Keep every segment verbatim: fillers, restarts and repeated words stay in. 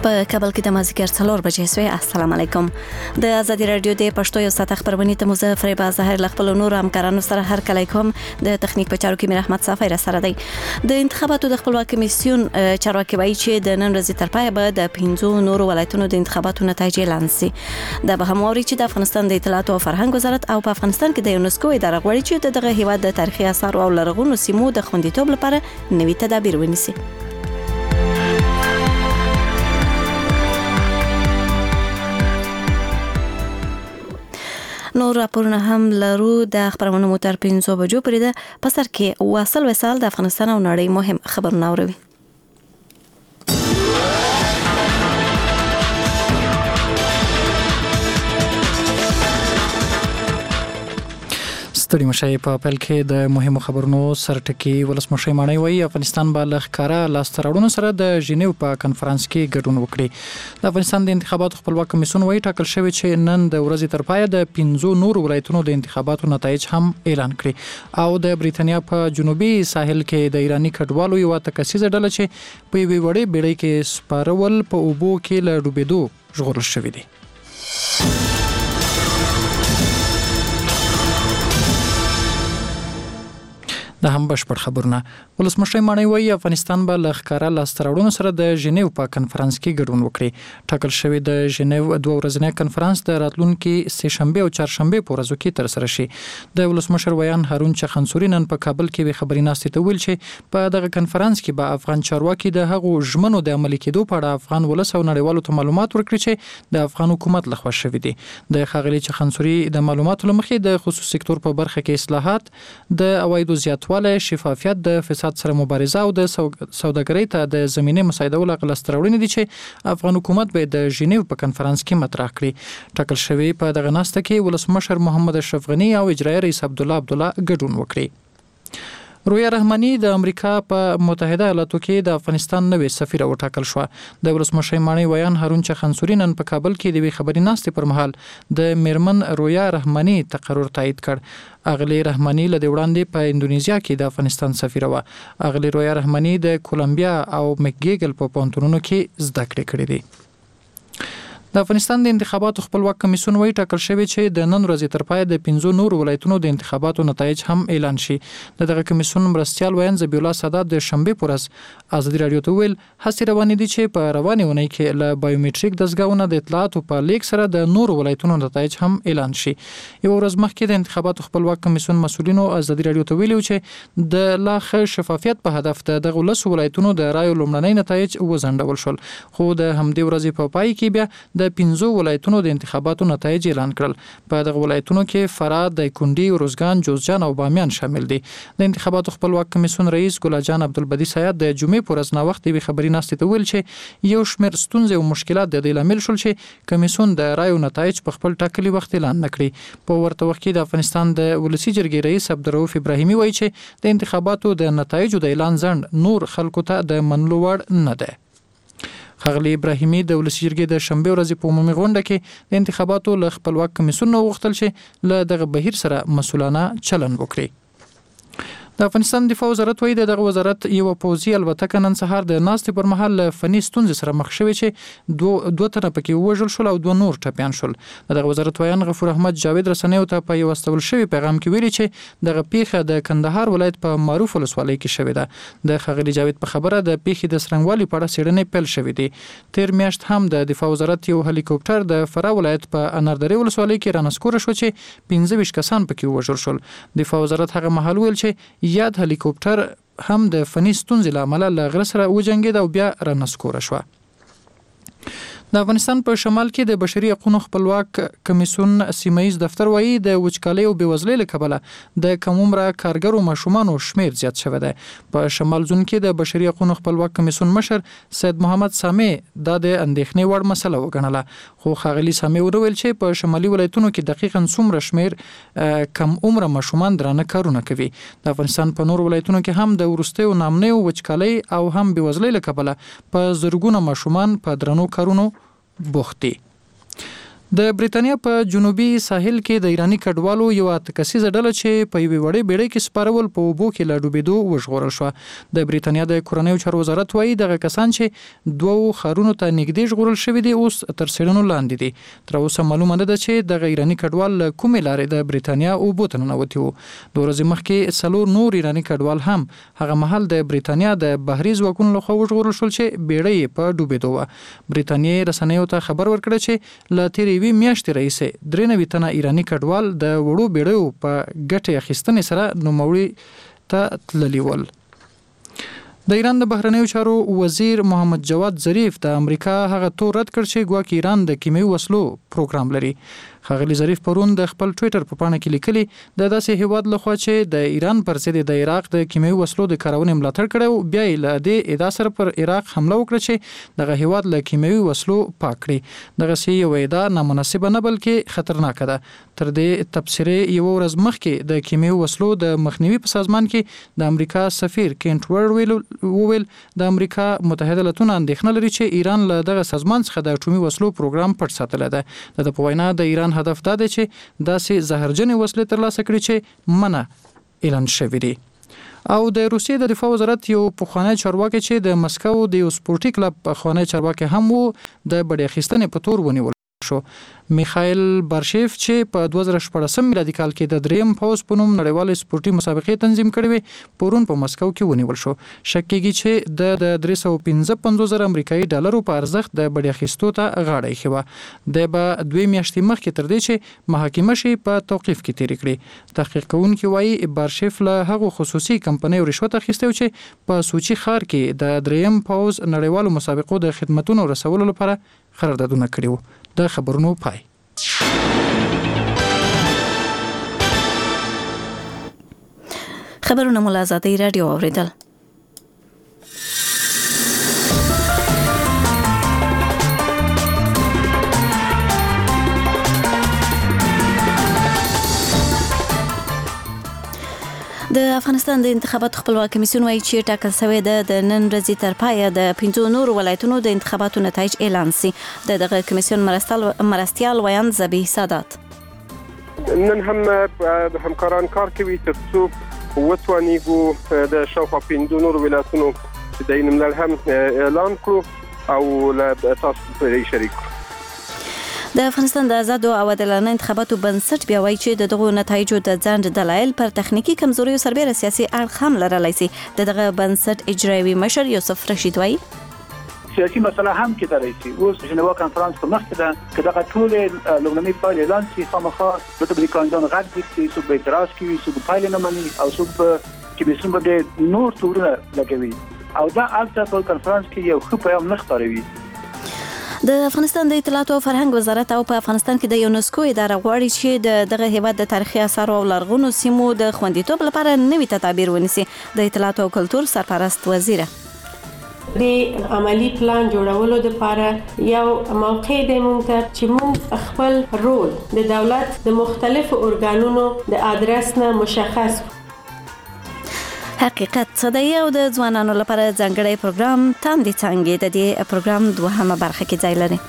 په کابل کې د مازیګر څلور بجې سوی. السلام علیکم. د ازادي رادیو د پښتو یو ساعت خبرونه ته مزفر با ظاهر خپل نور همکارانو سره هر کله کوم د تخنیک په چارو کې میر احمد صافی را سره دی. د انتخاباتو د خپلواک کمیسیون چارواکي وایي چې د نن ورځې تر پایه به د پنځو نورو ولایتونو د انتخاباتو نتایج اعلان شي. دا به هم اوري چې د افغانستان د اطلاعات او فرهنګ وزارت او په افغانستان کې د یونسکو اداره غواړي چې دغه هیواد د تاریخي آثار او لرغونو سیمو د خوندیتوب لپاره نوي تدابیر ونیسي. نور راپورونه هم لرو. د خبرونو مو تر پنځو بجو پورې ده. په سر کې واصل وصال د افغانستان او نړۍ مهم خبرونه اوري. ستړي مشای په خپل کې د مهمو خبرونو سرټکی ولسمشي مانی وایي افغانستان به لخکاره لاستراوړونو سره د ژینیو په کانفرنس کې ګډون وکړي. د افغانستان د انتخاباتو خپلواک کمیسیون وایي ټاکل شوی چې نن د ورځې تر پایه د پنځو نورو ولایتونو د انتخاباتو نتایج هم اعلان کړي او د بریتانیا په جنوبي ساحل کې د ایرانی کډوالو یو تکسیزه ډله چې په یوې وړې بیړۍ کې سپارول په اوبو کې له ډوبېدو ژغورل شوی دی. د هم بشپړ خبرونه. ولسمشي مانی وایي افغانستان به لخکاره لاستراوړونو سره د ژینیو په کانفرنس کې ګډون وکړي. ټاکل شوی د ژینیو دوه ورځنی کانفرنس د راتلونکي سه شنبه او چهارشنبه په ورځو کې تر سره شي. د ولسمشر ویان هارون چخنسوري نن په کابل کې به خبري ناستې ته ویل چې په دغه کانفرنس کې به افغان چارواکي د هغو ژمنو د عملي کېدو په اړه افغان ولس او نړیوالو ته معلومات ورکړي چې د افغان حکومت لخوا شوی دي. د ښاغلي چخنسوري د معلوماتو لمخې د خصوصي سکتور په برخه کې اصلاحات، د عوایدو زیاتوالی، شفافیت، د فساد سره مبارزه او د سوداګرۍ ته د زمینه مساعدول غلستراوړنې دي چې افغان حکومت به د ژینیو په کانفرنس کې مطرح کړي. ټاکل شوی په دغه ناسته کې ولسمشر محمد اشرف غنی او اجرایي رئیس عبدالله عبدالله ګډون وکړي. رویا رحماني د امریکا په متحده ایالاتو کې د افغانستان نوې سفیر وټاکل شو. د ولسمشي مانی ویان هارون چخنسوري نن په کابل کې د وی خبري ناستې پر مهال د میرمن رویا رحماني تقرر تایید کړ. اغلی رحماني له وړاندې په اندونیزیا کې د افغانستان سفیر و. اغلی رویا رحماني د کولمبیا او مکګیګل په پونتونونو کې زده کړې کړې دي. د افغانستان د انتخاباتو خپلواک کمیسیون وایي ټاکل شوی چې د نن ورځې تر پایه د پنځو نورو ولایتونو د انتخاباتو نتایج هم اعلان شي. د دغه کمیسیون مرستیال ویان ذبیح الله سادات د شنبه پر ورځ ازادي رادیو ته ویل هڅې روانې دي چې په روانې اونۍ کې له بایومټریک دستګاهونو د اطلاعاتو په لیک سره د نورو ولایتونو نتایج هم اعلان شي. یو ورځ مخکې د انتخاباتو خپلواک کمیسیون مسؤلینو ازادي رادیو ته ویلي چې د لا ښه شفافیت په هدف د دغه ولس ولایتونو د رایو لومړنۍ نتایج وزندول شول، خو د همدې ورځې په پای کې بیا د پنځو ولایتونو د انتخاباتو نتایج اعلان کړل. په دغه ولایتونو کې فراه، دایکنډي، روزګان، جوزجان او بامیان شامل دي. د انتخاباتو خپلواک کمیسیون رئیس ګلجان عبدالبدی سیاد د جمعې پر ورځ ناوخت یوې خبري ناستې ته ویل چې یو شمېر ستونزې او مشکلات د دې لامل شول چې کمیسیون د رایو نتایج په خپل ټاکلي وخت اعلان نه کړي. په ورته وخت کې د افغانستان د ولسي جرګې رئیس عبدالرؤف ابراهیمي وایي چې د انتخاباتو د نتایجو د اعلان ځنډ نور خلکو ته د منلو وړ نه ده. ښاغلي ابراهیمي د ولسي جرګې د شنبه ورځې په عمومي غونډه کې د انتخاباتو له خپلواک کمیسیون وغوښتل چې له دغه بهیر سره مسؤلانه چلند وکړي. د افغانستان دفاع وزارت وایي دغه وزارت یو پوځي الوتکه نن سهار د ناستې پر مهال له فني ستونزې سره مخ شوې چې دوه دوه تنه پکې ووژل شول او دوه نور ټپیان شول. دغه وزارت وایي غفور احمد جاوید رسنیو ته په یو استول شوی پیغام کې ویلي چې دغه پیښه د کندهار ولایت په معروف ولسوالۍ کې شوې ده. د ښاغلي جاوید په خبره د پیښې د څرنګوالي په اړه څېړنې پیل شوې دي. تیر میاشت هم د دفاع وزارت یو هلیکوپټر د فراه ولایت په اناردرې ولسوالۍ کې رانسکوره شو چې پنځه ویشت کسان پکې ووژل شول. دفاع وزارت هغه مهال ویل چې یاد هلیکوپټر هم د فني ستونزې له امله له غره سره وجنګېد او بیا رانسکوره شوه. د افغانستان په شمال کې د بشري حقوقو خپلواک کمیسیون سیمایي دفتر وایي د وچکالۍ او بېوزلۍ له کبله د کم عمره کارګرو ماشومانو شمیر زیات شوی دی. په شمال زون کې د بشري حقوقو خپلواک کمیسیون مشر سید محمد سامي دا د اندېښنې وړ مسله وګڼله، خو ښاغلي سامي وویل چې په شمالي ولایتونو کې دقیقاً څومره شمیر کم عمره ماشومان درانه کارونه کوي. د افغانستان په نور ولایتونو کې هم د وروستیو نامنیو وچکالۍ او هم بېوزلۍ له کبله په زرګونه ماشومان په درنو کارونو بوخت دي. د بریتانیا په جنوبي ساحل کې د ایرانی کډوالو یو اتکسیزه ډله چې په یوې وړې بیړۍ کې سپارول په اوبو کې لا ډوبېدو وژغورل شو. د بریتانیا د کورنیو چارو وزارت وایي دغه کسان چې دوو ښارونو ته نږدې ژغورل شوي دي اوس تر څېړنو لاندې دي. تر اوسه معلومه نه ده چې دغه ایرانی کډوال له کومې لارې د بریتانیا اوبو ته ننوتي وو. د ورځې مخکې څلور نور ایرانی کډوال هم هغه مهال د بریتانیا د بحري ځواکونو لخوا وژغورل شول چې بیړۍ په ډوبېدو وه. بریتانیا رسنیو ته خبر ورکړ چې له تېرې یوې میاشتې راهیسې درې نوي تنه ایراني کډوال د وړو بیړیو په ګټې اخیستنې سره نوموړي ته تللي ول. د ایران د بهرنیو چارو وزیر محمد جواد ظریف د امریکا هغه تور رد کړ چې ګواکې ایران د کیمیاوي وسلو پروګرام لري. ښاغلي ظریف پرون د خپل ټویټر په پاڼه کې لیکلي د داسې هیواد لخوا چې د ایران پر ضد د عراق د کیمیاوي وسلو د کارونې ملاتړ کړی بیا یې له دې ادعا سره پر عراق حمله وکړه چې دغه هیواد له کیمیاوي وسلو پاک کړي. دغسې یوه ادعا نامناسبه نه بلکې خطرناکه ده. تر دې تبصرې یوه ورځ مخکې د کیمیاوي وسلو د مخنیوي په سازمان کې د امریکا سفیر کینټ ورډ وویل د امریکا متحده ایالاتونه اندېښنه لري چې ایران له دغه سازمان څخه د اټومي وسلو پروګرام پټ ساتلی ده. د ده په وینا د ایران هدف دا دی چې داسې زهرجنې وسلې ترلاسه کړي چې منع اعلان شوي دي. او د روسیې د دفاع وزارت یو پخوانی چارواکي چې د مسکو د یو سپورټي کلب پخوانی چارواکي هم وو د بډې اخیستنې په تور ونیول شو. میخایل بارشیف چې په دوه زره شپاړسم میلادي کال کې د دریم پوز په نوم نړیوالې سپورټي مسابقې تنظیم کړې وې پرون په مسکو کې ونیول شو. شک کېږي چې د درې سوه پنځه پنځوس زره امریکایي ډالرو په ارزښت د بډې اخیستو ته غاړه ایښې وه. دی به دوې میاشتې مخکې تر دې چې محاکمه شي په توقیف کې تېرې کړي. تحقیق کوونکي وایي بارشیف له هغو خصوصي کمپنیو رشوت اخیستی و چې په سوچي ښار کې د دریم پوز نړیوالو مسابقو د خدمتونو رسولو لپاره قراردادونه کړي وو. د خبرونو پای. خبرونه مو له آزادۍ راډیو اوریدل. د افغانستان د انتخاباتو خپلواک کمیسیون وایي چې ټاکل شوی د نن ورځې تر پایه د پنځو نورو ولایتونو د انتخاباتو نتایج اعلان شي. د دغه کمیسیون مرستیال ویاند ذبیح سادات نن هم همکاران کار کوي ترڅو وتوانیږو د شاوخوا پنځو نورو ولایتونو د این ملل هم اعلان کړو او له تاسو سره شریک کړو. د افغانستان د آزادو او عادلانه انتخاباتو بنسټ بیا وایي چې دغه نتایجو د ځنډ دلایل پر تخنیکی کمزوریو سربېره سیاسي اړخ هم لرلی شي. دغه بنسټ اجرایوي مشر یوسف رشید وایي سیاسي مسله هم کېدای شي. اوس ژنیوا کانفرنس په مخ کې ده که دغه ټول لومړنۍ پایلې اعلان شي خامخا به د کاندیدانو غږ وکړي څوک به اعتراض کوي څوک پایلې نه مني او څوک به کمیسیون باندې نور تورونه لګوي او دا البته په کانفرنس کې یو ښه پیغام نه ښکاروي. د افغانستان د اطلاعات او فرهنګ وزارت او په افغانستان کې د یونسکو اداره غواړي چې د دغه هیواد د تاریخي آثارو او لرغونو سیمو د خوندیتوب لپاره نوي تدابیر ونیسي. د اطلاعات او کلتور سرپرست وزیره د عملی پلان جوړولو لپاره یو موقع د مونږ ته چې مونږ خپل رول د دولت د مختلفو ارګانونو د ادرس نه مشخص حقیقت صدای او د ځوانانو لپاره ځانګړی پروګرام تاندې څنګه د دې پروګرام دوهمه برخه کې ځای لري.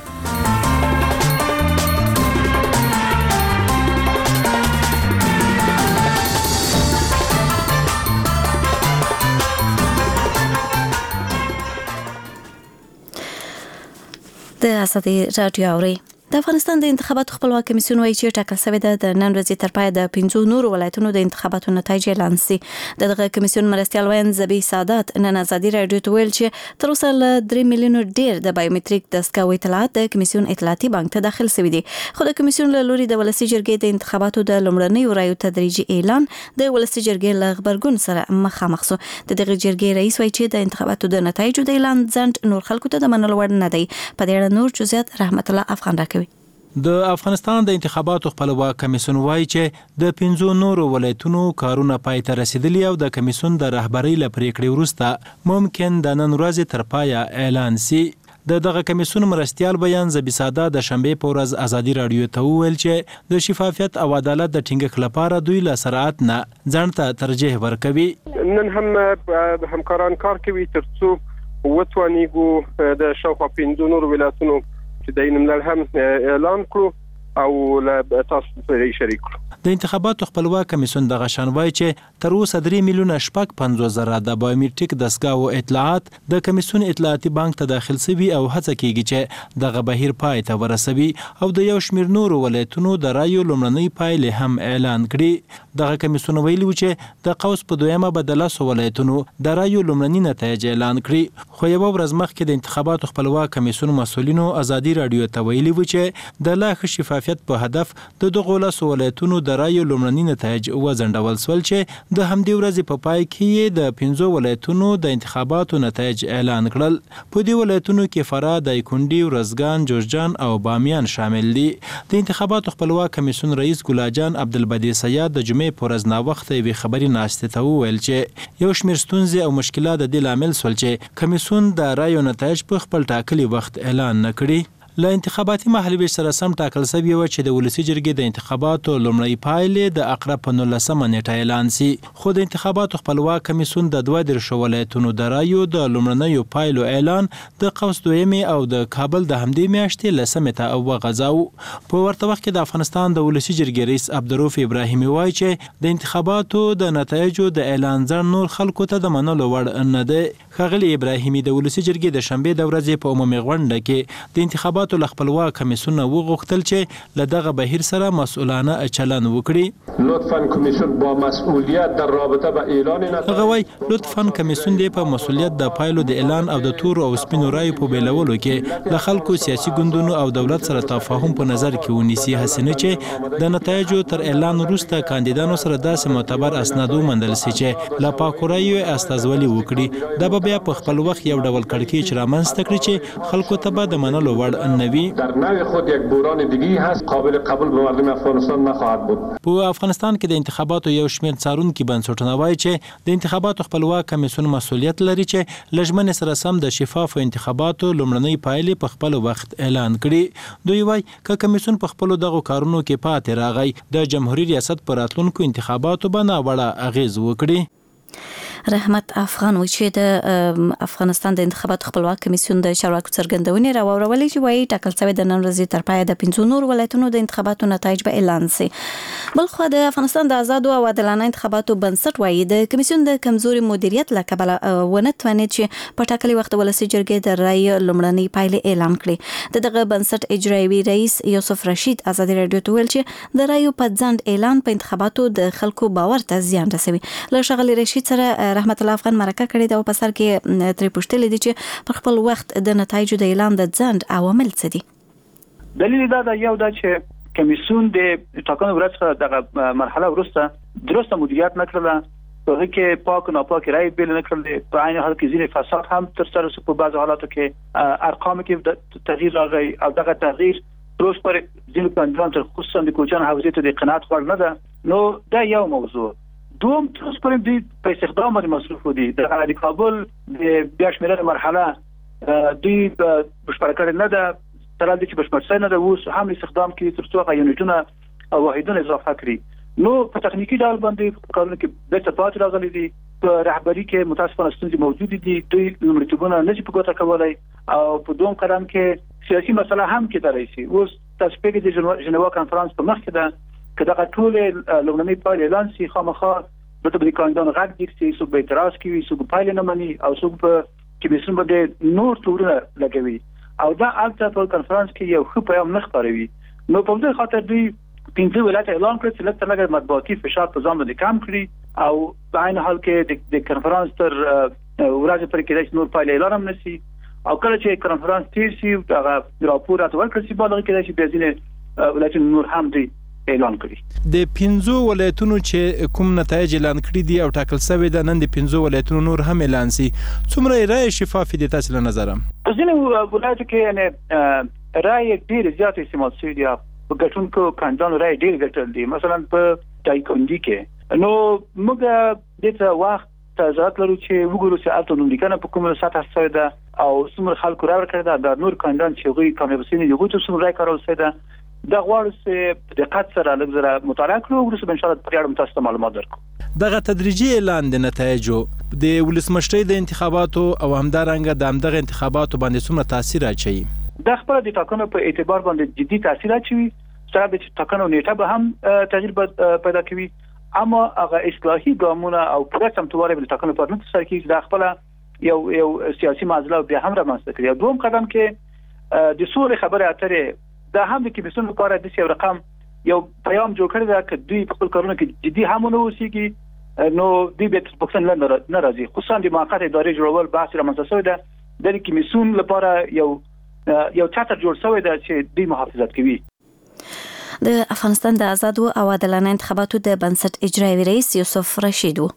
د آزادۍ راډیو اوري. د افغانستان د انتخاباتو خپلواک کمیسیون وایي چې ټاکل شوی ده د نن ورځې تر پایه د پنځو نورو ولایتونو د انتخاباتو نتایج اعلان شي. دغه کمیسیون مرستیال ویاند ذبیح سادات نن آزادۍ راډیو ته ویل چې تر اوسه له درې میلیونو ډیر د بایومټریک دستګاو اطلاعات د کمیسیون اطلاعاتي بانک ته داخل شوي دي. خو د کمیسیون له لوري د ولسي جرګې د انتخاباتو د لومړنیو رایو تدریجي اعلان د ولسي جرګې له غبرګون سره مخامخ شو. د دغه جرګې رئیس وایي چې د انتخاباتو د نتایجو د اعلان ځنډ نور خلکو ته د منلو وړ نه دی. په دې اړه نور جزئیات رحمت الله افغان راکوي. د افغانستان د انتخاباتو خپلواک کمیسیون وایي چې د پنځو نورو ولایتونو کارونه پای ته رسیدلي او د کمیسیون د رهبرۍ له پریکړې وروسته ممکن د نن ورځې تر پایه اعلان شي. د دغه کمیسیون مرستیال بیان ذبیح سادات د شنبې په ورځ آزادۍ راډیو ته وویل چې د شفافیت او عدالت د ټینګښت لپاره دوی له سرعت نه ځان ته ترجیح ورکوي. نن هم همکاران کار کوي ترڅو وتوانیږو د شاوخوا پنځو نورو ولایتونو چې د این ملل هم اعلان کړو او له تاسو سره شریک کړو. د انتخاباتو خپلواک کمیسیون دغه شان وایي چې تر اوسه درې میلیونه شپږ پنځوس زره د بایومټریک دستګاو اطلاعات د کمیسیون اطلاعاتي بانک ته داخل شوي او هڅه کیږي چې دغه بهیر پای ته ورسوي او د یو شمېر نورو ولایتونو د رایو لومړنۍ پایلې هم اعلان کړي. دغه کمیسیون ویلي و چې د قوس په دویمه به د لسو ولایتونو د رایو لومړني نتایج اعلان کړي، خو یوه ورځ مخکې د انتخاباتو خپلواک کمیسیون مسؤلینو ازادي راډیو ته ویلي و چې د لا ښه شفافیت په هدف د دغو لسو ولایتونو د رایو لومړني نتایج وځنډول شول چې د همدې ورځې په پای کې د پنځو ولایتونو د انتخاباتو نتایج اعلان کړل. په دې ولایتونو کې فراه، دایکنډي، ورزګان، جوزجان او بامیان شامل دي. د انتخاباتو خپلواک کمیسیون رئیس ګلاجان عبدالبدی سیاد د جمعې په ورځ ناوخته یوې خبري ناستې ته وویل چې یو شمېر ستونزې او مشکلات د دې لامل شول چې کمیسیون د رایو نتایج په خپل ټاکلي وخت اعلان نه کړي. له انتخاباتي مهالویش سره سم ټاکل شوې وه چې د ولسي جرګې د انتخاباتو لومړۍ پایلې د اقرب په نولسمه نیټه اعلان سي، خو د انتخاباتو خپلواک کمیسیون د دوه دېرشو ولایتونو د رایو د لومړنیو پایلو اعلان د قوس دویمې او د کابل د همدې میاشتې لسمې ته وغځاوه. په ورته وخت کې د افغانستان د ولسي جرګې رئیس عبدالرؤف ابراهیمي وایي چې د انتخاباتو د نتایجو د اعلان ځنډ نور خلکو ته د منلو وړ نه دی. ښاغلي ابراهیمي د ولسي جرګې د شنبې د ورځې په عمومي غونډه کې د انتخاباتو له خپلواک کمیسیون وغوښتل چې له دغه بهیر سره مسؤلانه چلند وکړي. لطفاً کمیسیون با مسئولیت در رابطه با اعلان نتایج هغه وایي لطفاً کمیسیون دې په مسؤلیت د پایلو د اعلان او د تورو او سپینو رایو په بیلولو کې له خلکو، سیاسي ګوندونو او دولت سره تفاهم په نظر کې ونیسي، هسې نه چې د نتایجو تر اعلان وروسته کاندیدانو سره داسې معتبر اسناد وموندل سي چې له پاکو رایو استازولي وکړي. دا به بیا په خپل وخت یو ډول کړکېچ رامنځته کړي چې خلکو ته به د منلو وړ نه وي. در نوع خود یک بحران دیگه هست، قابل قبول به مردم افغانستان نخواهد بود. په افغانستان کې د انتخاباتو یو شمېر څارونکي بنسټونه وایي چې د انتخاباتو خپلواک کمیسیون مسؤلیت لري چې له ژمنې سره سم د شفافو انتخاباتو لومړنۍ پایلې په خپل وخت اعلان کړي. دوی وایي که کمیسیون په خپلو دغو کارونو کې پاتې راغی، د جمهوري ریاست په راتلونکو انتخاباتو به ناوړه اغېز وکړي. رحمت افغان و چې د افغانستان د انتخاباتو خپلواک کمیسیون د چارواکو څرګندونې راوړولې چې وایي ټاکل شوی د نن ورځې تر پایه د پنځو نور ولایتونو د انتخاباتو نتایج به اعلان شي. بل خو د افغانستان د آزادو او عادلانه انتخاباتو بنسټ وایي د کمیسیون د کمزوري مدیریت له کبله ونه توانید چې په ټاکلي وخت ولسي جرګې د رای لومړنۍ پایلې اعلان کړي. دغه بنسټ اجرایوي رئیس یوسف رشید ازادي راډیو ته ویل چې د رایو په ځنډ اعلان په انتخاباتو د خلکو باور ته زیان رسوي. له ښاغلي رشید سره رحمت الله افغان مرکه کړې ده او په سر کې ترې پوښتلې دي چې پر خپل وخت د نتایجو د اعلان د ځنډ عوامل څه دي. دلیل دا ده یو دا چې کمیسیون د ټاکنو ورځ دغه مرحله وروسته درسته مدیریت نه کړله، په هغه کې پاک او ناپاک رای بیل نه کړل، په عین حال کې ځینې فساد هم تر سره شو. په بعض حالاتو کې ارقام کې تغییر راغی او دغه تغییر روز پر ځینې کاندیدان تر خصوصا د کوچان حوزې ته د قناعت وړ نه ده. نو دا یو موضوع. دوم تر پورې دوی په استخدام باندې مصروف دي. د کابل د بیا شمېرنې مرحله دوی بشپړه کړې نه ده، تر دې چې بشپړ شوی نه ده. اوس هم استخدام کوي تر څو هغه یونټونه او واحدونه اضافه کړي. نو په تخنیکی ډول باندې کارونه کې بیرته پاتې راغلي دي. په رهبري کې متاسفانه ستونزې موجودې دي. دوی لومړیتوبونه نه شي په ګوته کولی او په دوم قدم کې سیاسي مسله هم کېدلی شي. اوس تاسو پوهېږئ د ژنوا کنفرانس په مخکې ده که دغه ټولې لومړنۍ پایلې اعلان شي، خامخا به د کاندیدانو غږ دیږي چې څوک به اعتراض کوي، څوک پایلې نه مني او څوک په کمیسیون باندې نور تورونه لګوي او دا البته په کنفرانس کې یو ښه پیغام نه خپروي. نو په دې خاطر دوی پنځه ولایت اعلان کړ چې لکه لږ مطبوعاتي فشار په ځان باندې کم کړي او په عین حال کې د کنفرانس تر ورځې پورې کېدای شي نور پایلې اعلان هم نه شي او کله چې کنفرانس تیر شي هغه راپور راته ورکړل شي بیا کېدای شي بیا ځینې ولایتونه نور هم دوی اعلان کړي. د پنځو ولایتونو چې کوم نتایج اعلان کړي دي او ټاکل شوی ده نن د پنځو ولایتونو نور هم اعلان شي، څومره رای شفاف دي تاسو له نظره؟ په ځینې ولایتو کې یعنې رای ډېر زیات استعمال شوی دی، په ګټونکو کاندیدانو رای ډېر ګټل دي. مثلا په دایکنډي کې نو موږ دې ته وخت ته ضرورت لرو چې وګورو چې الته نوملیکنه په کومه سطح شوې ده او څومره خلکو رای ورکړی ده، د نور کاندیدان چې هغوی کامیاب شوي دي هغوی ته څومره رای کارول شوې ده. دا غواړو چې دقت سره لږ زره مطالعه کړو، وروسته به انشاءالله په دې اړه تاسو ته معلومات درکړو. دغه تدریجي اعلان د نتایجو د ولسمشرۍ د انتخاباتو او همدارنګه د همدغه انتخاباتو باندې څومره تاثیر اچوي؟ دا خپله د ټاکنو په اعتبار باندې جدي تاثیر اچوي، سره د ټاکنو نیټه به هم تغییر پیدا کوي، اما هغه اصلاحي ګامونه او پوره سمتواري بل ټاکنو په نوم سره کې د خپل یو یو سیاسي معادله بیا هم رامنځته کړي. دوم قدم کې د سولې خبره اترې د هم د کمیسیون لپاره د یو رقم یو پیغام جوړ کړی دا چې دوی په خپل کارونو کې جدي هم نه اوسېږي، نو دوی به تر پښتون نه راځي. خصوصا د موقته ادارې جوړول بحث رامنځته شوی دی، د کمیسیون لپاره یو یو چاتر جوړ شوی دی چې دوی محافظت کوي. د افغانستان د آزادو او عادلانه انتخاباتو د بنسټ اجرایي رئیس یوسف رشید و.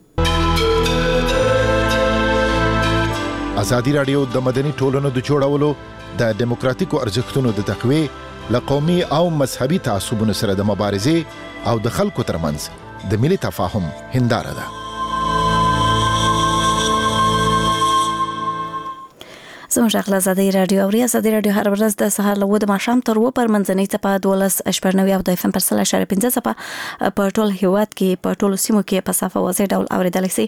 ازادي رادیو د مدني ټولنو د جوړولو د دیموکراتیکو ارزښتونو د تقویې له قومي او مذهبي تعصبونو سره د مبارزې او د خلکو ترمنځ د ملي تفاهم هنداره ده. زموږ غږ ازادي رادیو او ازادي رادیو هر ورځ د سهار له وده ماښام تر و پر منځنۍ ته دولس اشپرنوي او د اف ام پر سل اشاره پنځه څپه په ټول هیواد کې په ټول سیمو کې په صفه واضح ډول اوریدل شي.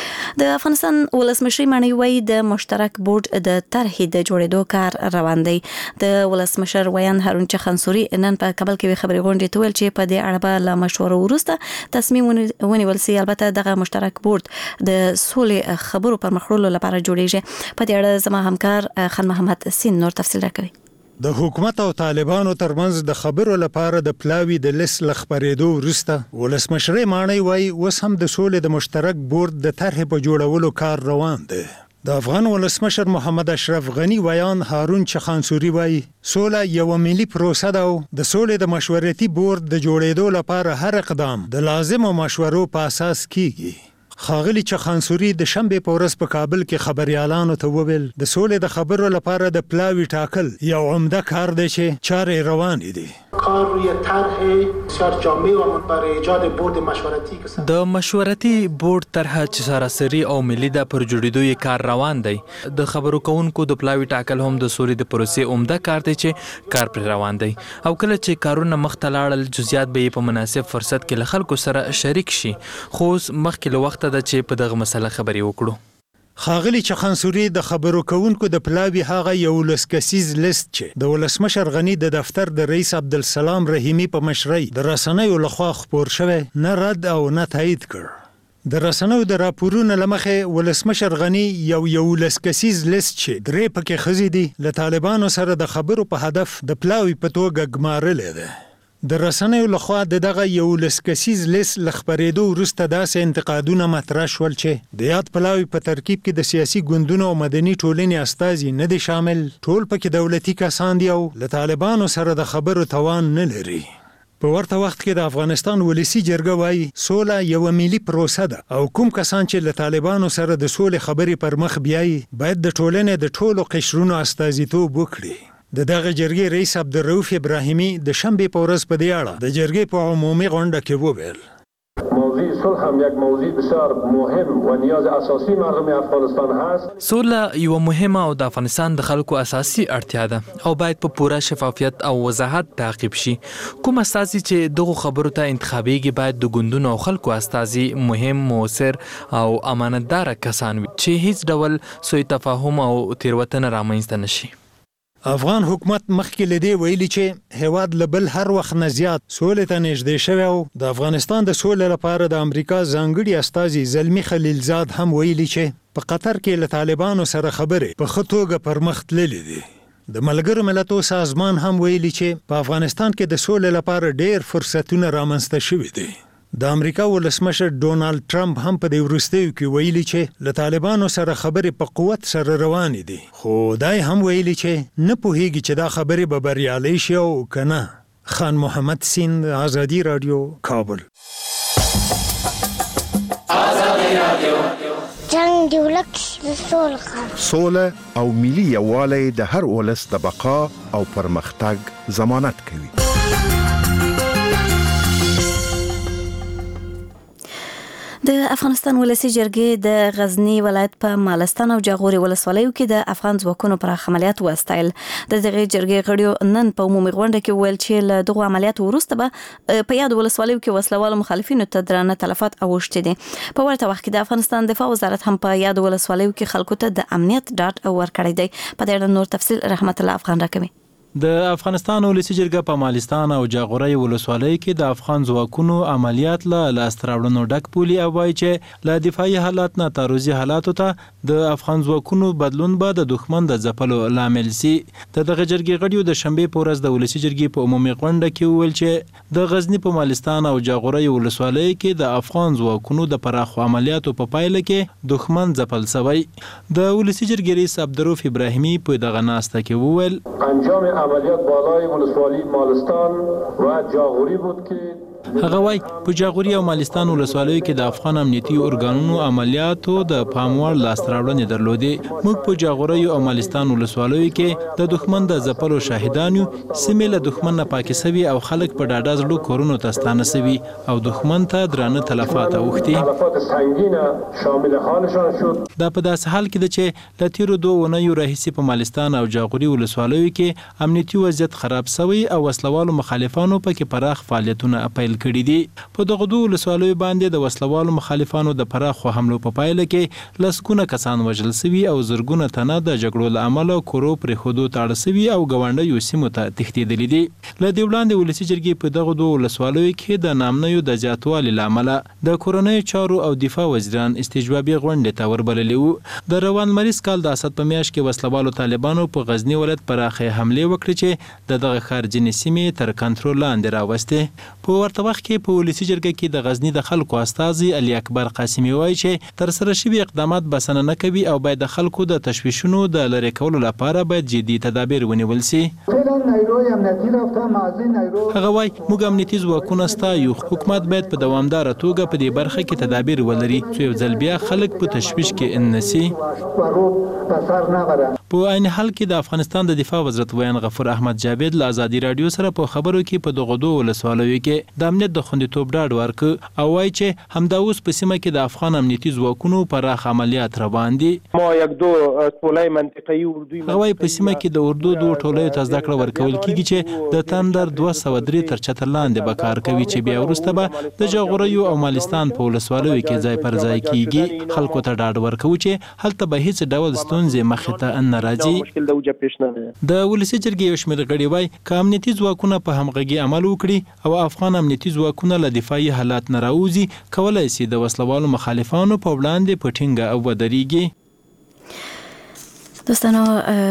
د افغانستان ولسمشر مانی وای د مشترک بورډ د طرحې د جوړېدو کار روان دی. د ولسمشر ویان هارون چخانسوري نن په کابل کې خبري غونډه تول چې په دې اړه به له مشورو وروسته تصمیم ونیول شي. البته دغه مشترک بورډ د سولې خبرو پر مخړولو لپاره جوړیږي. په دې اړه زما همکار خان محمد سین نور تفصیل راکوي. د حکومت او طالبانو ترمنځ د خبرو لپاره د پلاوی د لس لخبرېدو وروسته ولسمشر مانی وای اوس هم د سولې د مشترک بورډ د طرحې په جوړولو کار روان دی. د افغان ولسمشر محمد اشرف غنی ویان هارون چخانسوري وای سوله یو ملي پروسه ده او د سولې د مشورتي بورډ د جوړېدو لپاره هر اقدام د لازمو مشورو په اساس کیږي. خاغلی چخانسوري د شنبه په ورځ په کابل کې خبريالانو ته وویل د سولې د خبرو لپاره د پلاوی ټاکل یو عمده کار دی چې چارې روان دي. کار روی طرح بسیار جامع و برای ایجاد بورد مشورتی د مشورتي بورډ طرح چې سراسري او ملي د پر جوړېدو یې کار روان دی. د خبرو کوونکو د پلاوی ټاکل هم د سولې د پروسې عمده کار دی چې کار پر روان دی او کله چې کارونه مخ ته لاړل جزئیات به په مناسب فرصت کې له خلکو سره شریک شي. خو مخکې له وخت د چې په دغه مسله خبرې وکړو. خاغلی چخانسوري د خبرو کوونکو د پلاوی هغه یو لسکسیز لیست چې د ولسمشر غنی د دفتر د رئیس عبدالسلام رحیمی په مشرۍ د رسنیو لخوا خپور شوی نه رد او نه تایید کړ. د رسنیو د راپورونو لمخې ولسمشر غنی یو یو لسکسیز لیست چې درې پکې خزي دي له طالبانو سره د خبرو په هدف د پلاوی په توګه ګمارلې ده. د رسنیو لخوا د دغه یو لسکسیز لیست لخبرېدو وروسته داسې انتقادونه مطرح شول چې د یاد پلاوی په ترکیب کې د سیاسي ګوندونو او مدني ټولنې استازي نه دي شامل، ټول پکې دولتي کسان دي او له طالبانو سره د خبرو توان نه لري. په ورته وخت کې د افغانستان ولسی جرګه وایي سوله یو ملي پروسه ده او کوم کسان چې له طالبانو سره د سولې خبرې پر مخ بیایي باید د ټولنې د ټولو قشرونو استازیتوب وکړي. د دغه جرګې رئیس عبدالرؤف ابراهیمی د شنبه په ورځ په دې اړه د جرګې په عمومي غونډه کې وویل موضوع صلح هم یک موضوع بسیار مهم و نیاز اساسی مردم افغانستان هست. سوله یو مهمه او د افغانستان د خلکو اساسي اړتیا ده او باید په پوره شفافیت او وضاحت تعقیب شي. کوم استازي چې دغه خبرو ته انتخابيږي باید د ګوندونو او خلکو استازي مهم، موثر او امانتدار کسان وي چې هیڅ ډول سوء تفاهم او تیروتنه رامنځته نشي. افغان حکومت مخکې لدی ویلي چې هواد لبل هر وخت نه زیات سولې ته نږدې شوی او د افغانستان د سولې لپاره د امریکا ځانګړي استازي زلمی خلیلزاد هم ویلي چې په قطر کې له طالبانو سره خبرې په ښه توګه پر مخ تللې دي. د ملګرو ملتونو سازمان هم ویلي چې په افغانستان کې د سولې لپاره ډېر فرصتونه رامنځته شوي دي. د امریکا ولسمشر ډونالد ټرمپ هم په دې وروستیو کې ویلي چې له طالبانو سره خبرې په قوت سره روانې دي، خو دای هم ویلي چې نه پوهیږي چې دا خبرې به بریالۍ شي او کنه. خان محمد سین، آزادی رادیو، کابل. آزادی رادیو جنگ دی ولک سوله سوله او ملي یووالی د هر ولس د بقا او پرمختګ ضمانت کوي. د افغانستان ولسی جرګې د غزنی ولایت په مالستان او جاغوري ولسوالیو کې د افغان ځواکونو پر عملیات وستایل. د دغه جرګې غړیو نن په عمومي غونډه کې ویل چې له دغه عملیاتو وروسته به په یاد ولسوالیو کې وسلوال مخالفینو ته درانه تلفات اوښتي دي. په ورته وخت کې د افغانستان دفاع وزارت هم په یاد ولسوالیو کې خلکو ته د امنیت ډاډ ورکړی دی. په دې اړه نور تفصیل رحمت الله افغان راکوي. د افغانستان ولسی جرګه په مالستان او جاغوري ولسوالۍ کې د افغان ځواکونو عملیات له لاستراوړنو ډک پولی او وایي چې له دفاعي حالات نه تعرضي حالاتو ته د افغان ځواکونو بدلون به د دښمن د ځپلو لامل سي. د دغه جرګې غړیو د شنبې په ورځ د ولسی جرګې په عمومي غونډه کې وویل چې د غزنی په مالستان او جاغوري ولسوالۍ کې د افغان ځواکونو د پراخو عملیاتو په پایله کې دښمن ځپل شوی. د ولسی جرګې رئیس عبدالرؤف ابراهیمي په دغه ناسته کې وویل انجام عملیات بالای ولسوالی مالستان و جاغوری بود که هغه وای په جاغوري او مالستان ولسوالیو کې د افغان امنیتي ارګانونو عملیاتو د پاموړ لاستراوړنې درلودې. موږ په جاغوري او مالستان ولسوالیو کې د دښمن د ځپلو شاهدان یو. سیمې له دښمن نه پاکې سوي او خلک په ډاډه زړه کورونو ته ستانه سوي او دښمن ته درانه تلفات اوښتي. تلفات سنگین شامل حالشان شد. دا په داسې حال کې ده چې له تیرو دوه اونیو راهیسې په مالستان او جاغوري ولسوالیو کې امنیتي وضعیت خراب سوی او وسلوالو مخالفانو پکې پراخ فعالیتونه پیل کړي دي. په دغه دوه ولسوالیو باندې د وسلوالو مخالفانو د پراخو حملو په پایله کې لسګونه کسان وژل سوي او زرګونه تنه د جګړو له امله کورو پرېښودو ته اړ سوي او ګاونډیو سیمو ته تښتېدلي دي. له دې وړاندې ولسي جرګې په دغه دوه ولسوالیو کې د نامنیو د زیاتوالي له امله د کورنیو چارو او دفاع وزیران استجوابي غونډې ته وربللي وو. د روان مریض کال د اسد په میاشت کې وسلوالو طالبانو په غزنی ولایت پراخې حملې وکړې چې د دغه ښار ځینې سیمې تر کنټرول لاندې راوستې. په ورته وخت کې په ولسی جرګه کې د غزنی د خلکو استازي علي اکبر قاسمي وایي چې تر سره شوي اقدامات بسنه نه کوي او باید د خلکو د تشویشونو د لرې کولو لپاره باید جدي تدابیر ونیول سي. هغه وایي موږ امنیتي ځواکونه ستایو. حکومت باید په دوامداره توګه په دې برخه کې تدابیر ولري چې یو ځل بیا خلک په تشویش کې ان نسي. په عین حال کې د افغانستان د دفاع وزارت ویان غفور احمد جاوید له ازادي رادیو سره په خبرو کې په دغه دوه ولسوالیو کې د امنیت د خوندیتوب ډاډ ورکړ او وایي چې همدا اوس په سیمه کې د افغان امنیتي ځواکونو پراخ عملیات روان دي. ما یک دو ټولۍ منطقه‌ای اردوی هغه وایي په سیمه کې د اردو دوه ټولیو ته زده کړه ورکول کیږي چې د تندر دوه سوه درې تر چتر لاندې به کار کوي چې بیا وروسته به د جاغوریو او مالستان په ولسوالیو کې ځای پر ځای کیږي. خلکو ته ډاډ ورکوي چې هلته به هیڅ ډول ستونزې مخې ته نه راځي. د ولسي جرګې یو شمېر غړي وایي که امنیتي ځواکونه په همغږي عمل وکړي او افغان امنیتي ځواکونه له دفاعي حالات نه راوځي کولی سي د وسلوالو مخالفانو په وړاندې په ټینګه ودرېږي. دوستانو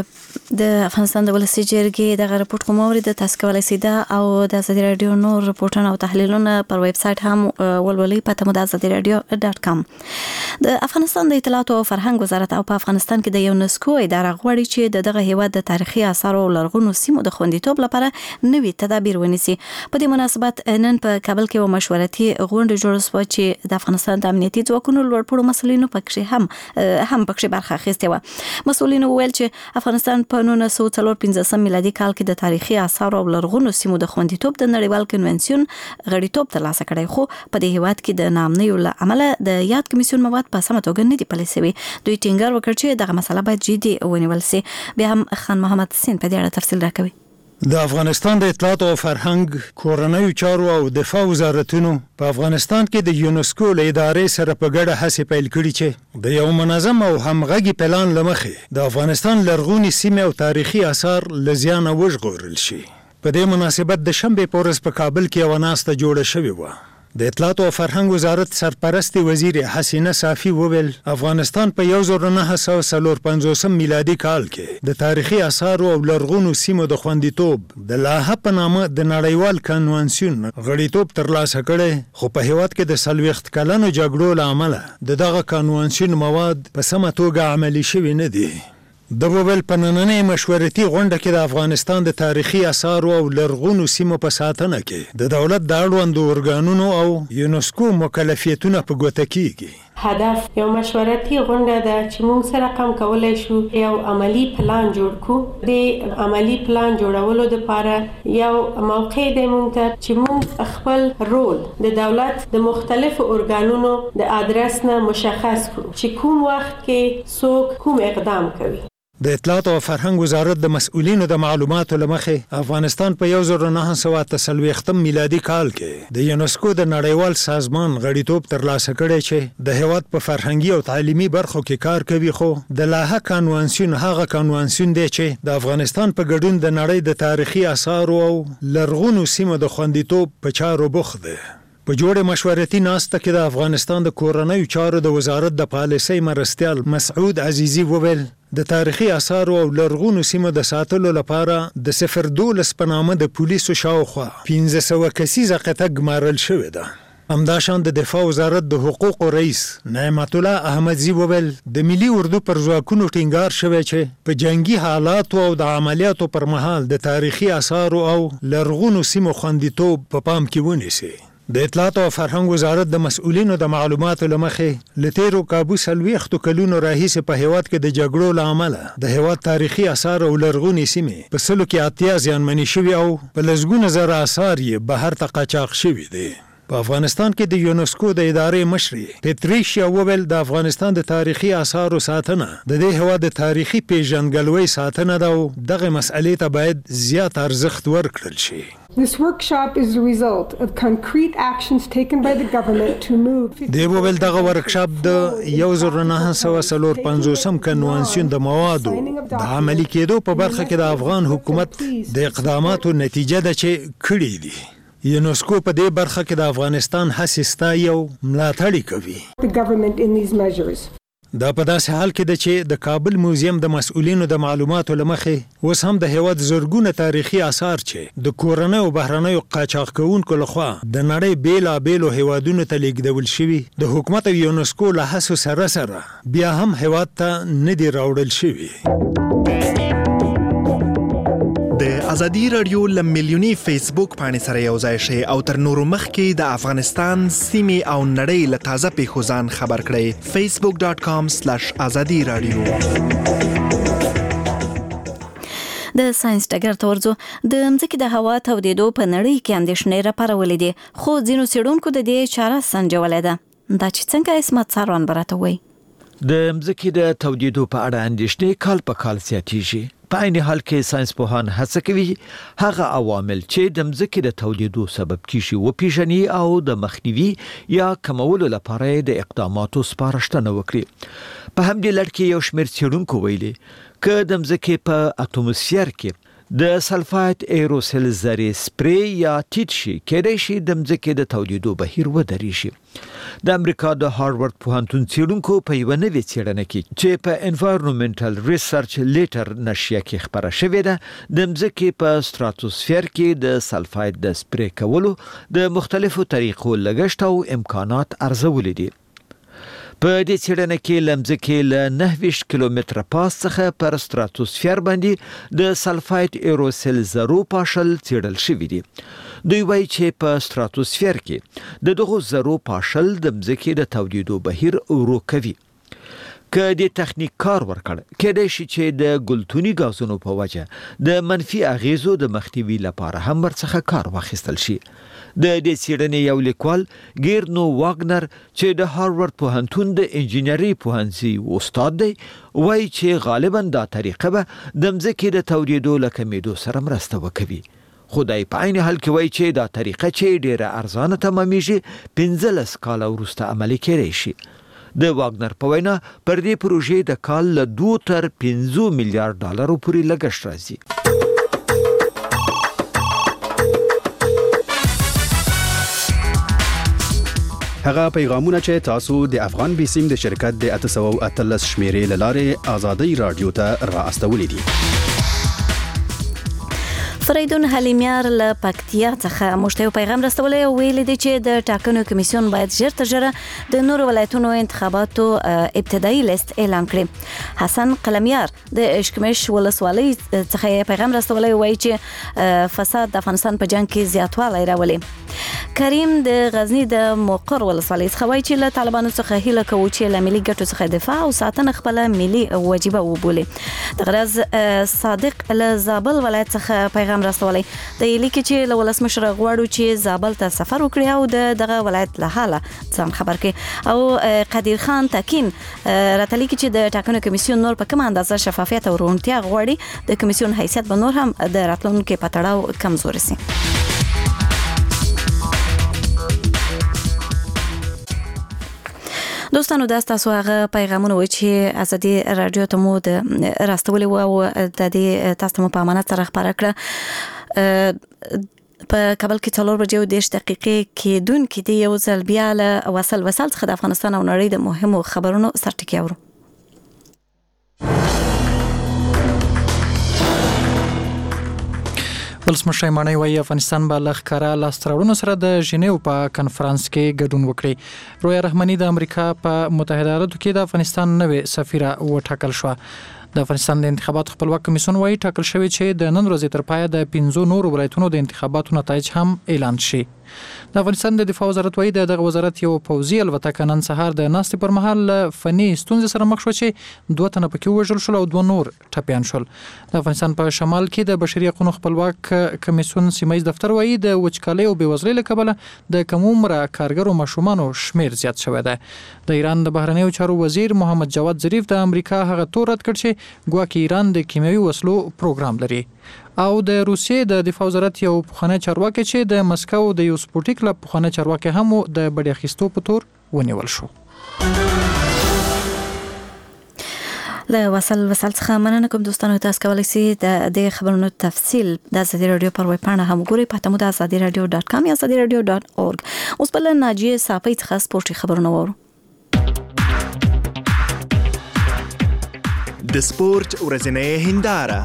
د افغانستان د ولسي جرګې دغه رپورټ کوم اورید تاسو کولای شئ دا او د ازادي رادیو نور رپورټونه او تحلیلونه پر ویب سټ هم ولولئ په تمو د ازادي رادیو ډاټ کام. د افغانستان د اطلاعات او فرهنګ وزارت او په افغانستان کې د یونسکو اداره غواړي چې دغه هیواد د تاریخي آثار او لرغونو سیمو د خوندیتوب لپاره نوي تدابیر ونیسي. په دې مناسبت نن په کابل کې و مشورتي غونډه جوړه شوه چې د افغانستان د امنیتي ځواکونو لوړپوړو مسؤلینو پکې هم هم پکې برخه اخیستې وه. مسؤلینو وویل چې افغانستان په نولس سوه څلور پنځوسم میلادي کال کې د تاریخي آثار او لرغونو سیمو د خوندیتوب د نړیوال کنونسیون غړیتوب ترلاسه کړی، خو په دې هیواد کې د نامنیو له امله د یاد کمیسیون مواد په سمه توګه نه دي پلي شوي. دوی ټینګار وکړ چې دغه مسله باید جدي ونیول شي. بیا هم خان محمد حسین په دې اړه تفصیل راکوي. د افغانستان د اطلاعات او فرهنګ، کورنیو چارو او دفاع وزارتونو په افغانستان کې د یونسکو له ادارې سره په ګډه هڅې پیل کړي چې د یو منظم او همغږي پلان له مخې د افغانستان لرغونې سیمې او تاریخي آثار له زیانه وژغورل شي. په دې مناسبت د شنبې په ورځ په کابل کې یوه ناسته جوړه شوې وه. د اطلاعات او فرهنګ وزارت سرپرست وزیر حسینه صافی وویل افغانستان په یو زر نه سوه څلور پنځوسم میلادي کال کې د تاریخي آثارو او لرغونو سیمو د خوندیتوب د لاهه په نامه د نړیوال کنونسیون غړیتوب ترلاسه کړی، خو په هیواد کې د څلوېښت کلنو جګړو له امله د دغه کنونسیون مواد په سمه توګه عملي شوي نه دي. د وویل په نننۍ مشورتي غونډه کې د افغانستان د تاریخي آثارو او لرغونو سیمو په ساتنه کې د دولت د اړوندو ارګانونو او یونسکو مکلفیتونه په ګوته کیږي. هدف یو مشورتي غونډه ده چې موږ سره کم کولای شو یو عملی پلان جوړ کړو. د عملی پلان جوړولو لپاره یو موقع دی موږ ته چې موږ خپل رول د دولت د مختلفو ارګانونو د ادرس نه مشخص کړو چې کوم وخت کې څوک کوم اقدام کوي. د اطلاعات او فرهنګ وزارت د مسؤلینو د معلوماتو لمخې افغانستان په یو زر نه سوه اته څلوېښتم میلادي کال کې د یونسکو د نړیوال سازمان غړیتوب ترلاسه کړی چې د هیواد په فرهنګي او تعلیمي برخو کې کار کوي، خو د لاهه کنوانسیون هغه کنوانسیون دی چې د افغانستان په ګډون د نړۍ د تاریخي آثارو او لرغونو سیمو د خوندیتوب په چارو بوخت دی. په جوړه مشورتي ناسته کې د افغانستان د کورنیو چارو د وزارت د پالیسۍ مرستیال مسعود عزیزي وویل د تاریخي آثارو او لرغونو سیمو د ساتلو لپاره د صفر دولس په نامه د پولیسو شاوخوا پنځه سوه کسیزه قطعه ګمارل شوې ده. همداشان د دفاع وزارت د حقوقو رئیس نعمت الله احمدزي وویل د ملي اردو پر ځواکونو ټینګار شوی چې په جنگي حالاتو او د عملیاتو پر مهال د تاریخي آثارو او لرغونو سیمو خوندیتوب په پام کې ونیسي. د اطلاعات او فرهنګ وزارت د مسؤلینو د معلوماتو لمخې له تیرو کابو څلوېښتو کلونو راهیسې په هیواد کې د جګړو له امله د هیواد تاریخي آثار او لرغونې سیمې په سلو کې اتیا زیانمنې شوي او په لسګونه زره آثار یې بهر ته قاچاق شوي دي. په افغانستان کې د یونسکو د ادارې مشري پیتریشیا وویل د افغانستان د تاریخي آثارو ساتنه د دې هیواد د تاریخي پیژندګلوۍ ساتنه ده او دغه مسئلې ته باید زیات ارزښت ورکړل شي. This workshop is the result of concrete actions taken by the government to move. دی وویل دغه ورکشاپ د یو زر نه سوه څلور پنځوسم کنوانسیون د موادو د عملي کېدو په برخه کې د افغان حکومت د اقداماتو نتیجه ده چې کړي دي. یونسکو په دې برخه کې د افغانستان هڅې ستایي او ملاتړ کوي. The government in these measures. دا په داسې حال کې ده چې د کابل موزیم د مسؤلینو د معلوماتو لمخې اوس هم د هیواد زرګونه تاریخي آثار چې د کورنیو او بهرنیو قاچاق کوونکو لخوا د نړۍ بیلابیلو هیوادونو ته لیږدول شوي د حکومت او یونسکو له هڅو سره سره بیا هم هیواد ته نه دي راوړل شوي. د ازادي رادیو له میلیوني فیسبوک پاڼې سره یو ځای شئ او تر نورو مخکې د افغانستان سیمې او نړۍ له تازه پیښو ځان خبر کړئ. فیسبوک ډاټ کام سلیش ازادي رادیو. د ساينس ډګر ته ورځو. د ځمکې د هوا تودېدو په نړۍ کې اندېښنې راپارولې دي، خو ځینو څېړونکو د دې چاره سنجولې ده. دا چې څنګه اسمت څاروان براته وایي. د ځمکې د تودېدو په اړه اندېښنې کال په کال زیاتېږي. په عین حال کې ساينس پوهان هڅه کوي هغه عوامل چې د ځمکې د تودېدو سبب کیږي وپیژني او د مخنیوي یا کمولو لپاره د اقداماتو سپارښتنه وکړي. په همدې لړ کې یو شمېر څېړونکو ویلي که د ځمکې په اټموسفیر کې د سلفایت ایروسل ذرې سپری یا ټیټ شي، کېدای شي د ځمکې د تودېدو بهیر ودرېږي. د امریکا د هاروارد پوهنتون څېړونکو په یوه نوې څېړنه کې چې په انوایرنمنټل ریسرچ لیټر نشریه کې خپره شوې ده د ځمکې په ستراتوسفیر کې د سلفایت د سپری کولو د مختلفو طریقو لګښت او امکانات ارزولي دي. په دې څېړنه کې له ځمکې له نهه ویشت کیلومتره پاس څخه پر ستراتوسفیر باندې د سلفایت ایروسل ذرو پاشل څېړل شوي دي. دوی وایي چې په ستراتوسفیر کې د دغو ذرو پاشل د ځمکې د تودېدو بهیر ورو کوي. که د تخنیک کار ورکړ کېدای شي چې د ګلتوني غازونو په وجه د منفي اغیزو د مخنیوي لپاره هم ورڅخه کار واخیستل شي. د دې څېړنې یو لیکوال ګیرنو واګنر چې د هاروارد پوهنتون د انجینري پوهنځي استاد دی وایي چې غالبا دا طریقه به د ځمکې د تودېدو له کمېدو سره مرسته وکوي. خدای په عین حال کې وایي چې دا طریقه چې ډیره ارزانه تمامیږي پنځلس کاله وروسته عملي کېدای شي. د واګنر په وینا پر دې پروژې د کال له دوه تر پنځه میلیارډ ډالرو پورې لګښت راځي. هغه پیغامونه چې تاسو د افغان بیسیم د شرکت د اته سوه او اتلس شمیرې لاره آزادی رادیو ته را استولې دي. فریدون حلیمیار له پکتیا څخه موږ ته پیغام رسولی او ویلي دی چې د ټاکنو کمیسیون باید ژر تر ژره د نورو ولایتونو انتخاباتو ابتدایي لیست اعلان کړي. حسن قلمیار د اشکمش ولسوالۍ څخه پیغام رسولی وایي چې فساد د افغانستان په جنګ کې زیاتوالی راولي. کریم د غزنی د موقر ولسوالۍ څخه وایي چې له طالبانو څخه هیله کوي چې له ملي ګټو څخه دفاع او ساتنه خپل ملي واجبه وبولي. د غرض صادق له زابل ولایت څخه پیغام راستولی د لیکي چې له ولسمشر غواړو چې زابل ته سفر وکړي او د دغه ولایت له حاله ځان خبر کړي. او قدیر خان تکین راته لیکي چې د ټاکنو کمیسیون نور په کومه اندازه شفافیت او روڼتیا غواړي د کمیسیون حیثیت به نور هم د راتلونکو په تړاو کمزوري سي. دوستانو دا تاسو هغه پیغامونه و چې ازادي رادیو ته مو د راستولې و او د دې تاسو مو په امانت سره خبره کړه. په کابل کې څلور بجې او دېرش دقیقې کې دون کې دی یو ځل بیا له وصل وصل څخه د افغانستان او نړۍ د مهمو خبرونو سرټکی اورو. ولسمشر مانی وایي افغانستان به له ښکاره لاسته راوړنو سره د ژینیو په کنفرانس کې ګډون وکړي. رویا رحماني د امریکا په متحده ایالاتو کې د افغانستان نوې سفیره وټاکل شوه. د افغانستان د انتخاباتو خپلواک کمیسیون وایي ټاکل شوی چې د نن ورځې تر پایه د پنځو نورو ولایتونو د انتخاباتو نتایج هم اعلان شي. د افغانستان د دفاع وزارت وایي دغه وزارت یو پوځي الوتکه نن سهار د ناستې پر مهال فني ستونزې سره مخ شو چې دوه تنه پکې وژل شول او دوه نور ټپیان شول. د افغانستان په شمال کې د بشري حقوقو خپلواک کمیسیون سیمایي دفتر وایي د وچکالۍ او بېوزلۍ له کبله د کم عمره کارګرو ماشومانو شمیر زیات شوی دی. د ایران د بهرنیو چارو وزیر محمد جواد ظریف د امریکا هغه تور رد کړ چې ګواکې ایران د کیمیاوي وسلو پروګرام لري. او د روسیې د دفاع وزارت یو پخوانی چارواکي چې د مسکو د یو سپورټیک کلب پخوانی چارواکي هم د بډې اخیستو په تور ونیول شو. له وصل وصل څخه مننه کوم دوستانو. تاسو کولی شئ د دې خبرونو تفصیل د ازادي رادیو پر ویب پاڼه هم وګورئ په تمو د ازادي رادیو ډاټ کام یا ازادي رادیو ډاټ اورګ. اوس بل ناجیه صافی څخه سپورتي خبرونه وورو. د سپورت ورځنۍ هنداره.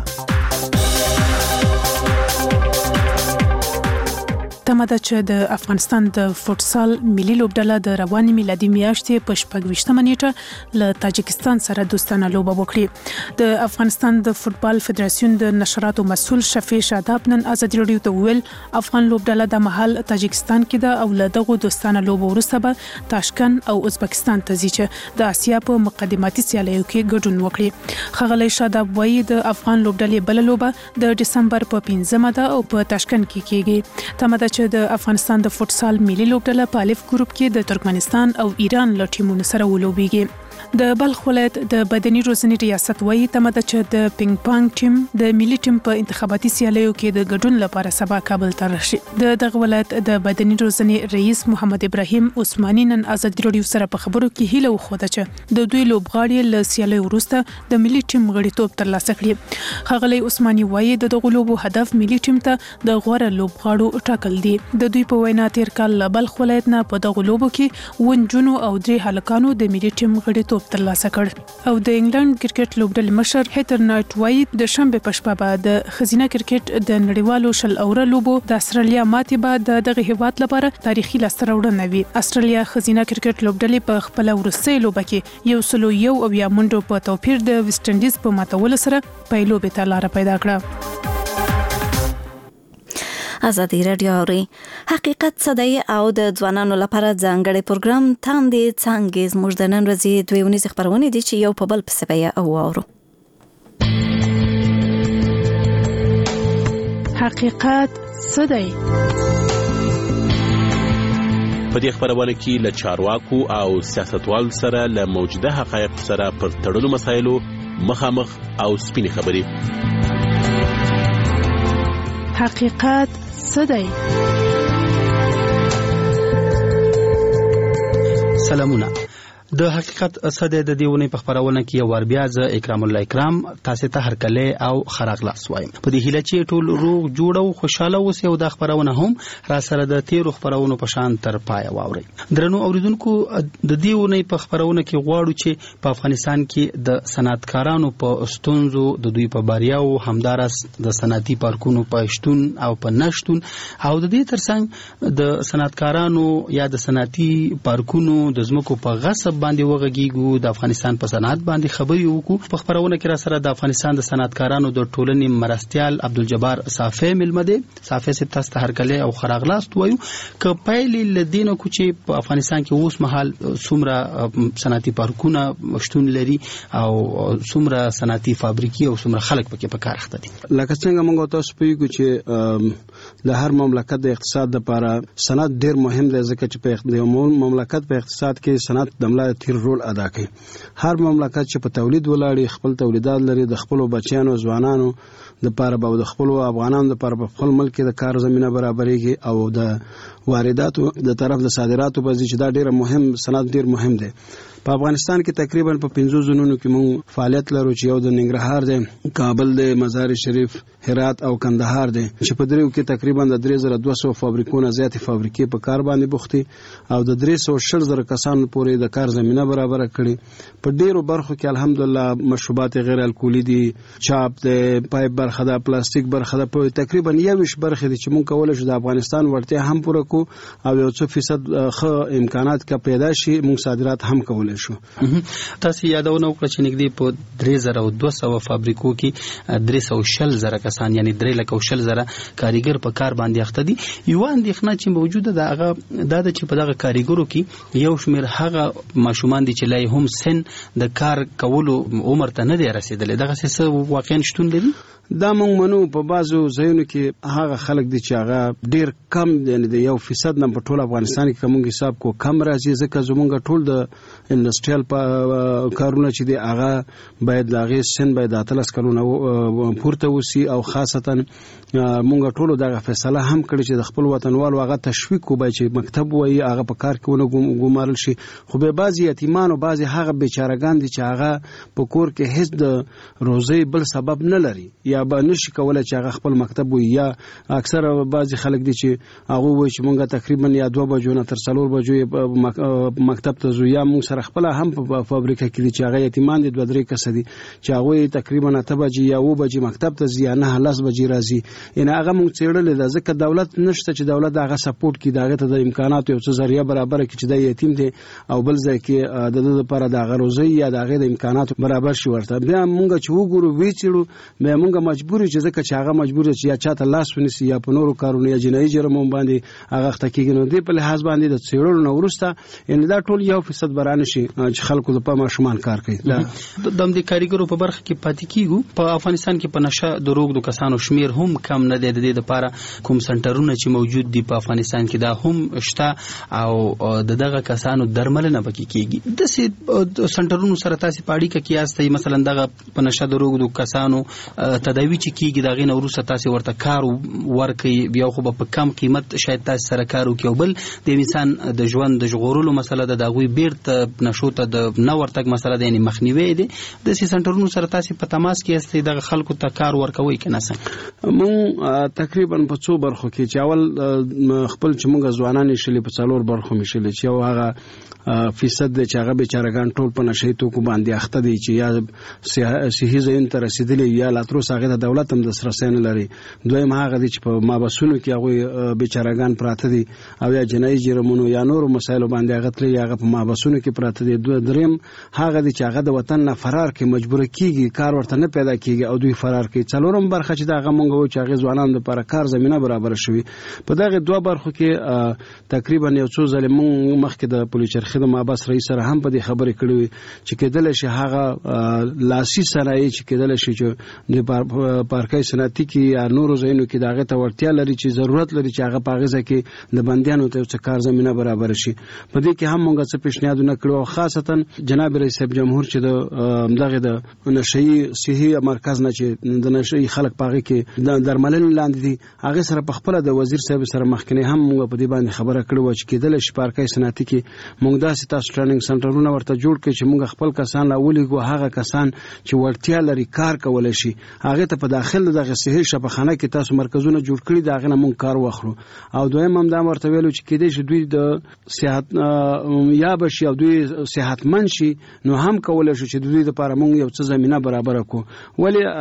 تمه ده چې د افغانستان د فوټسال ملي لوبډله د رواني میلادي میاشتې په شپږ ویشتمه نیټه له تاجکستان سره دوستانه لوبه وکړي. د افغانستان د فوټبال فدراسیون د نشراتو مسؤل شفیع شاداب نن ازادي رادیو ته وویل افغان لوبډله د محل تاجکستان کې ده او له دغو دوستانه لوبو وروسته به تاشکند او ازبکستان ته ځي چې د اسیا په مقدماتي سیالیو کې ګډون وکړي. ښاغلی شاداب وایي د افغان لوبډلې بله لوبه د ډسمبر په پنځمه ده او په تاشکند کې کیږي. تمه ده چې د افغانستان د فوټسال ملي لوبډله په الف ګروپ کې د ترکمنستان او ایران له ټیمونو سره ولوبېږي. د بلخ ولایت د بدني روزنې ریاست وایي تمه ده چې د پینګ پانګ ټیم د ملي ټیم په انتخاباتي سیالیو کې د ګډون لپاره سبا کابل ته راشي. د دغه ولایت د بدني روزنې رئیس محمد ابراهیم عثماني نن ازادي رادیو سره په خبرو کې هیله وښوده چې د دوی لوبغاړي له سیالیو وروسته د ملي ټیم غړیتوب ترلاسه کړي. ښاغلی عثماني وایي د دغو لوبو هدف ملي ټیم ته د غوره لوبغاړو ټاکل دي. د دوی په وینا تیر کال له بلخ ولایت نه په دغو لوبو کې اووه نجونو او درې هلکانو د ملي ټیم غړیتوب ترلاسه کړ. او د انګلند کرکټ لوبډلې مشر هیتر نایټ وایي د شنبه په شپه به د ښځینه کرکټ د نړیوالو شل اوره لوبو د استرالیا ماتې به د دغه هیواد لپاره تاریخي لاسته راوړنه وي. استرالیا ښځینه کرکټ لوبډلې په خپل وروستۍ لوبه کې یو سلو یو او یا منډو په توپیر د ویسټ انډیز په ماتولو سره په لوبې ته لار پیدا کړه. ازادي رادیو اوري حقیقت صدای او د ځوانانو لپاره ځانګړی پروګرام تاندې څنګه زموږ د نن ورځې دوه ونیز خبرونه دي چې یو په بل پسې بیا او اورو. حقیقت صدای په دې خبرونه کې له چارواکو او سیاستوال سره له موجوده حقایق سره پر تړلو مسایلو مخامخ او سپینې خبرې. حقیقت صدای. سلامونه. د حقیقت صدې د دیونې په خبرونه کې یو ور بیا ز اکرام الله اکرام تاسو ته هر کله او خراغلاس وایم. په دې هیله چې ټول روغ جوړ او خوشاله اوسئ او د خبرونه هم را سره د تیرو خبرونو په شان تر پای واورئ. درنو اوریدونکو د دیونې په خبرونه کې غواړو چې په افغانستان کې د صنعتکارانو په ستونزو د دوی په باریاو همدارس د صنعتي پارکونو په شتون او په نشتون او د دې ترڅنګ د صنعتکارانو یا د صنعتي پارکونو د زمکو په غصب باندې وغږیږو، د افغانستان په صنعت باندې خبرې وکړو. په خبرونه کې را سره د افغانستان د صنعتکارانو د ټولنې مرستيال عبدالجبار صافی ملمه دی. صافی سپ تاسو ته هرکله او خراغلاست وایو ک پایلې لدینه کو چې په افغانستان کې اوس مهال څومره صنعتي پارکونه مشتون لري او څومره صنعتي فابریکې او څومره خلک پکې په کار اخته دي. لکه څنګه موږ تاسو پوهیږو چې د هر مملکت د اقتصاد لپاره صنعت ډیر مهم دی، ځکه چې په یو مملکت په اقتصاد کې صنعت د ملا تیر رول ادا کوي. هر مملکت چې په تولید ولاړی خپل تولیدات لري، د خپل بچیانو ځوانانو د لپاره به د خپل افغانانو لپاره په خپل ملک کې د کار زمينه برابرېږي او د وارداتو د طرف د صادراتو په ځای چې دا ډیر مهم صنعت ډیر مهم دی. په افغانستان کې تقریبا په پنځو زونونو کې موږ فعالیت لرو چې یو د ننګرهار دی، کابل دی، مزار شریف، هرات او کندهار دی چې په دریو کې تقریبا د درې زره دوه سوه فابریکونه زیاتې فابریکې په کار باندې بوختي او د درې سوه شل زره کسانو پورې د کار زمينه برابر کړي. په ډیرو برخو کې الحمدلله مشروبات غیر الکولي دي، چاپ دی، پایپ برخه ده، پلاستیک برخه ده، په تقریبا یوش برخه دي چې موږ کولای شو د افغانستان ورته هم پوره کو او یو څو فیصد ښه امکانات کا پیدا شي، موږ صادرات هم کولای شو. تاسو یادونه وکړه چې نږدې په درې زره دوه سوه فابریکو کې درې سوه شل زره کسان یعنی درې لکه شل زره کاریګر په کار باندې اخته دي. یو اندېښنه چې موجوده ده هغه دا ده چې په دغه کاریګرو کې یو شمېر هغه ماشومان دي چې لا هم سن د کار کولو عمر ته نه دی رسیدلی. دغه څه واقعا شتون لري؟ دا موږ منو په بازو ځایونو کې هغه خلک دي چې هغه ډیر کم یعنی د یو فیصد نه په ټول افغانستان کې کوم حساب کو کم راځي، ځکه زمونږ ټول د انډستریال کارونه چې دي هغه باید لاغې سن باید اتلس کلونه پورته وسی او خاصتا مونږ ټول دغه فیصله هم کړی چې د خپل وطنوالو هغه تشویق کوي چې مکتب وایي هغه په کار کې ونه ګمارل شي. خو به بعضی یتیمان او بعضی هغه بیچارهګان دي چې هغه په کور کې هیڅ د روزي بل سبب نه لري یا به نشي کولای چې هغه خپل مکتب وي، یا اکثر بعضی خلک دي چې هغه وایي چې مونږ تقریبا یا دوه بجو نه تر څلور بجو مکتب ته ځو، یا مونږ سره خپل هم په فابریکه کې دي چې هغه یتیمان دي دوه درې کس دي چې هغه تقریبا اته بجې یا و بجې مکتب ته ځي، نه لس بجې راځي. ان هغه مونږ څېړلې ده ځکه دولت نشته چې دولت هغه سپورټ کړي، دغه ته د امکاناتو یو څه ذریعہ برابر کړي چې د یتیم دي او بل ځای کې د د لپاره د غروزي یا دغه د امکاناتو برابر شي ورته. بیا مونږ چې وګورو وی چېړو بیا مونږ مجبور چې ځکه چې هغه مجبور چې یا چاته لاس ونیسي یا په نورو کارونو یا جنایي جرمونو باندې هغه اخته کېږي. نو دې په لحاظ باندې د څېړلو نه وروسته ان دا ټول یو فیصد برانه شي چې خلکو د په ماشومان کار کوي. د دم د کاریګرو په برخه کې پاتې کیږو. په افغانستان کې په نشه د روغ د کسانو شمیر هم کم نه دی. د دې لپاره کوم سنټرونه چې موجود دي په افغانستان کې دا هم شته او د دغه کسانو درملنه پکې کیږي. د سي سنټرونو سره تاسو په اړیکه کې یاستئ؟ مثلا دغه په نشه د روغ د کسانو تداوی چې کیږي دغه نو وروسته تاسو ورته کار ورکړي، بیا خو په کم قیمت شاید تاسو سره کار وکړي. بل د انسان د ژوند د ژغورلو مسله ده، دغه بیرته نشو ته د نو ورتګ مسله ده، یعنی مخنیوي دي. د سي سنټرونو سره تاسو په تماس کې یاستئ دغه خلکو ته کار ورکوي کنه؟ څنګه مون تقریبا په څو برخو کې چې اول خپل چې موږ ځوانان شلې په څلور برخو مشلې چې یو هغه فیصد د چې هغه بیچارهګان ټول په نشي توکو باندې اخته دي چې یا صحي ځین تر رسیدلی یا لاتروس هغه د دولت هم د سرسین لري. دویم هغه دي چې په مابسونو کې هغه بیچارهګان پراته دي او یا جنایي جرمونو یا نور مسایلو باندې هغه تل هغه په مابسونو کې پراته دي. دوه دریم هغه دي چې هغه د وطن نه فرار کې مجبور کیږي، کار ورته نه پیدا کیږي او دوی فرار کوي. څلورم برخه چې دا غمونګو چې هغه ځوانان لپاره کار زمينه برابر شوي. په دغه دوه برخو کې تقریبا یو څو ځله مونږ مخکې د پولیس چرخې د مابس رئیس سره هم په دې خبرې کړې چې کېدل شي هغه لاسي صنایع چې کېدل شي چې د پارکای صنعتي کې یا نورو ځایونو کې دغه ته ورتیا لري چې ضرورت لري چې هغه پاغزه کې د بندیانو ته څه کار زمينه برابر شي. په دې کې هم موږ څه پیشنهادونه کړو او خاصتا جناب رئیس جمهور چې د دغه د نشئی صحي مرکز نه چې د نشئی خلک پاغي کې د درملنې لاندې دي هغه سره په خپل د وزیر صاحب سره مخکنی هم موږ په دې باندې خبره کړو چې کېدل شي پارکای صنعتي کې موږ داسې تاسو ټریننګ سنټرونه ورته جوړ کړو چې موږ خپل کسان راولېږو، هغه کسان چې ورتیا لري کار کولای شي هغه ته په داخل دغه صحي شفاخانه کې تاسو مرکزونه جوړ کړی دا غنه مونږ کار واخلو. او دویم هم دا ورته ویلو چې کېدې شي دوی د صحت یا بشي او دوی صحتمند شي نو هم کولای شو چې د دوی لپاره موږ یو څه زمينه برابر کړو.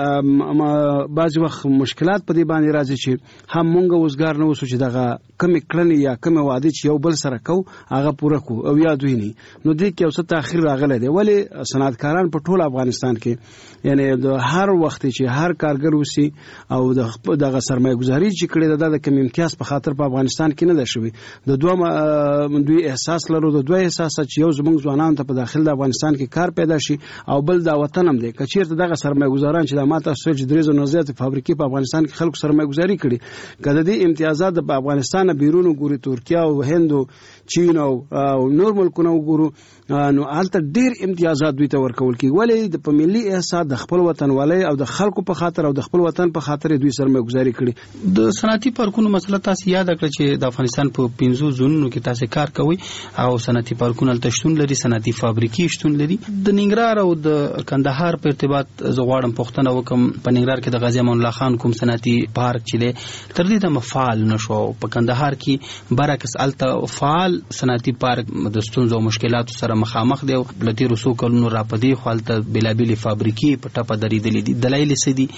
ولی بعض وخت مشکلات په دې باندې راځي چې هم موږ وزګار نه وسو چې دغه کمی کړنې یا کمی وعده چې یو بل سره کو هغه پوره کو او یا دوی نه نو دې کې اوسه تاخير راغلی دی. ولی صنعتکاران په ټول افغانستان کې یعنی د هر وخت چې هر کارګر وسی او د دغه سرمایه گذاري چې کړي د کم امتیاز په خاطر په افغانستان کې نه ده شوی. د دوه دوی احساس لرو د دوه احساس چې یو زموږ ځوانان ته په داخل د افغانستان کې کار پیدا شي او بل دا وطن هم دی. کچیرته دغه سرمایه گذاران چې د ماته سوچ درې زره زیات فابریکې په افغانستان کې خلکو سرمایه گذاري کړي کله دې امتیازات د افغانستان بیرون ګوري ترکیه او هند او چین او نور ملکونه وګورو نو حالت ډیر امتیازات دوی ته ورکول کی. ولی د په ملي احساس د خپل وطن والي او د خلکو په خاطر او د خپل وطن په خاطر دوی سرمایه گذاري کړي. د صنعتي پارکونو مسله تاسو یاد کړئ چې د افغانستان په پنځو زونونو کې تاسو کار کوي او صنعتي پارکونه تشتون لري، صنعتي فابریکې شتون لري. د ننګرهار او د کندهار په ارتباط زغواړم پښتنه وکم په ننګرهار کې د غازی امان الله خان کوم صنعتي پارک چې تر دې د مفعال نشو په کندهار کې برعکس الته فعال صنعتي پارک د ستونزو او مشکلاتو سره مخامخ دی. لتی رسو کلونو را پدې خپلته بلابل فابریکې په ټپه درېدلې دي. دلایل څه دي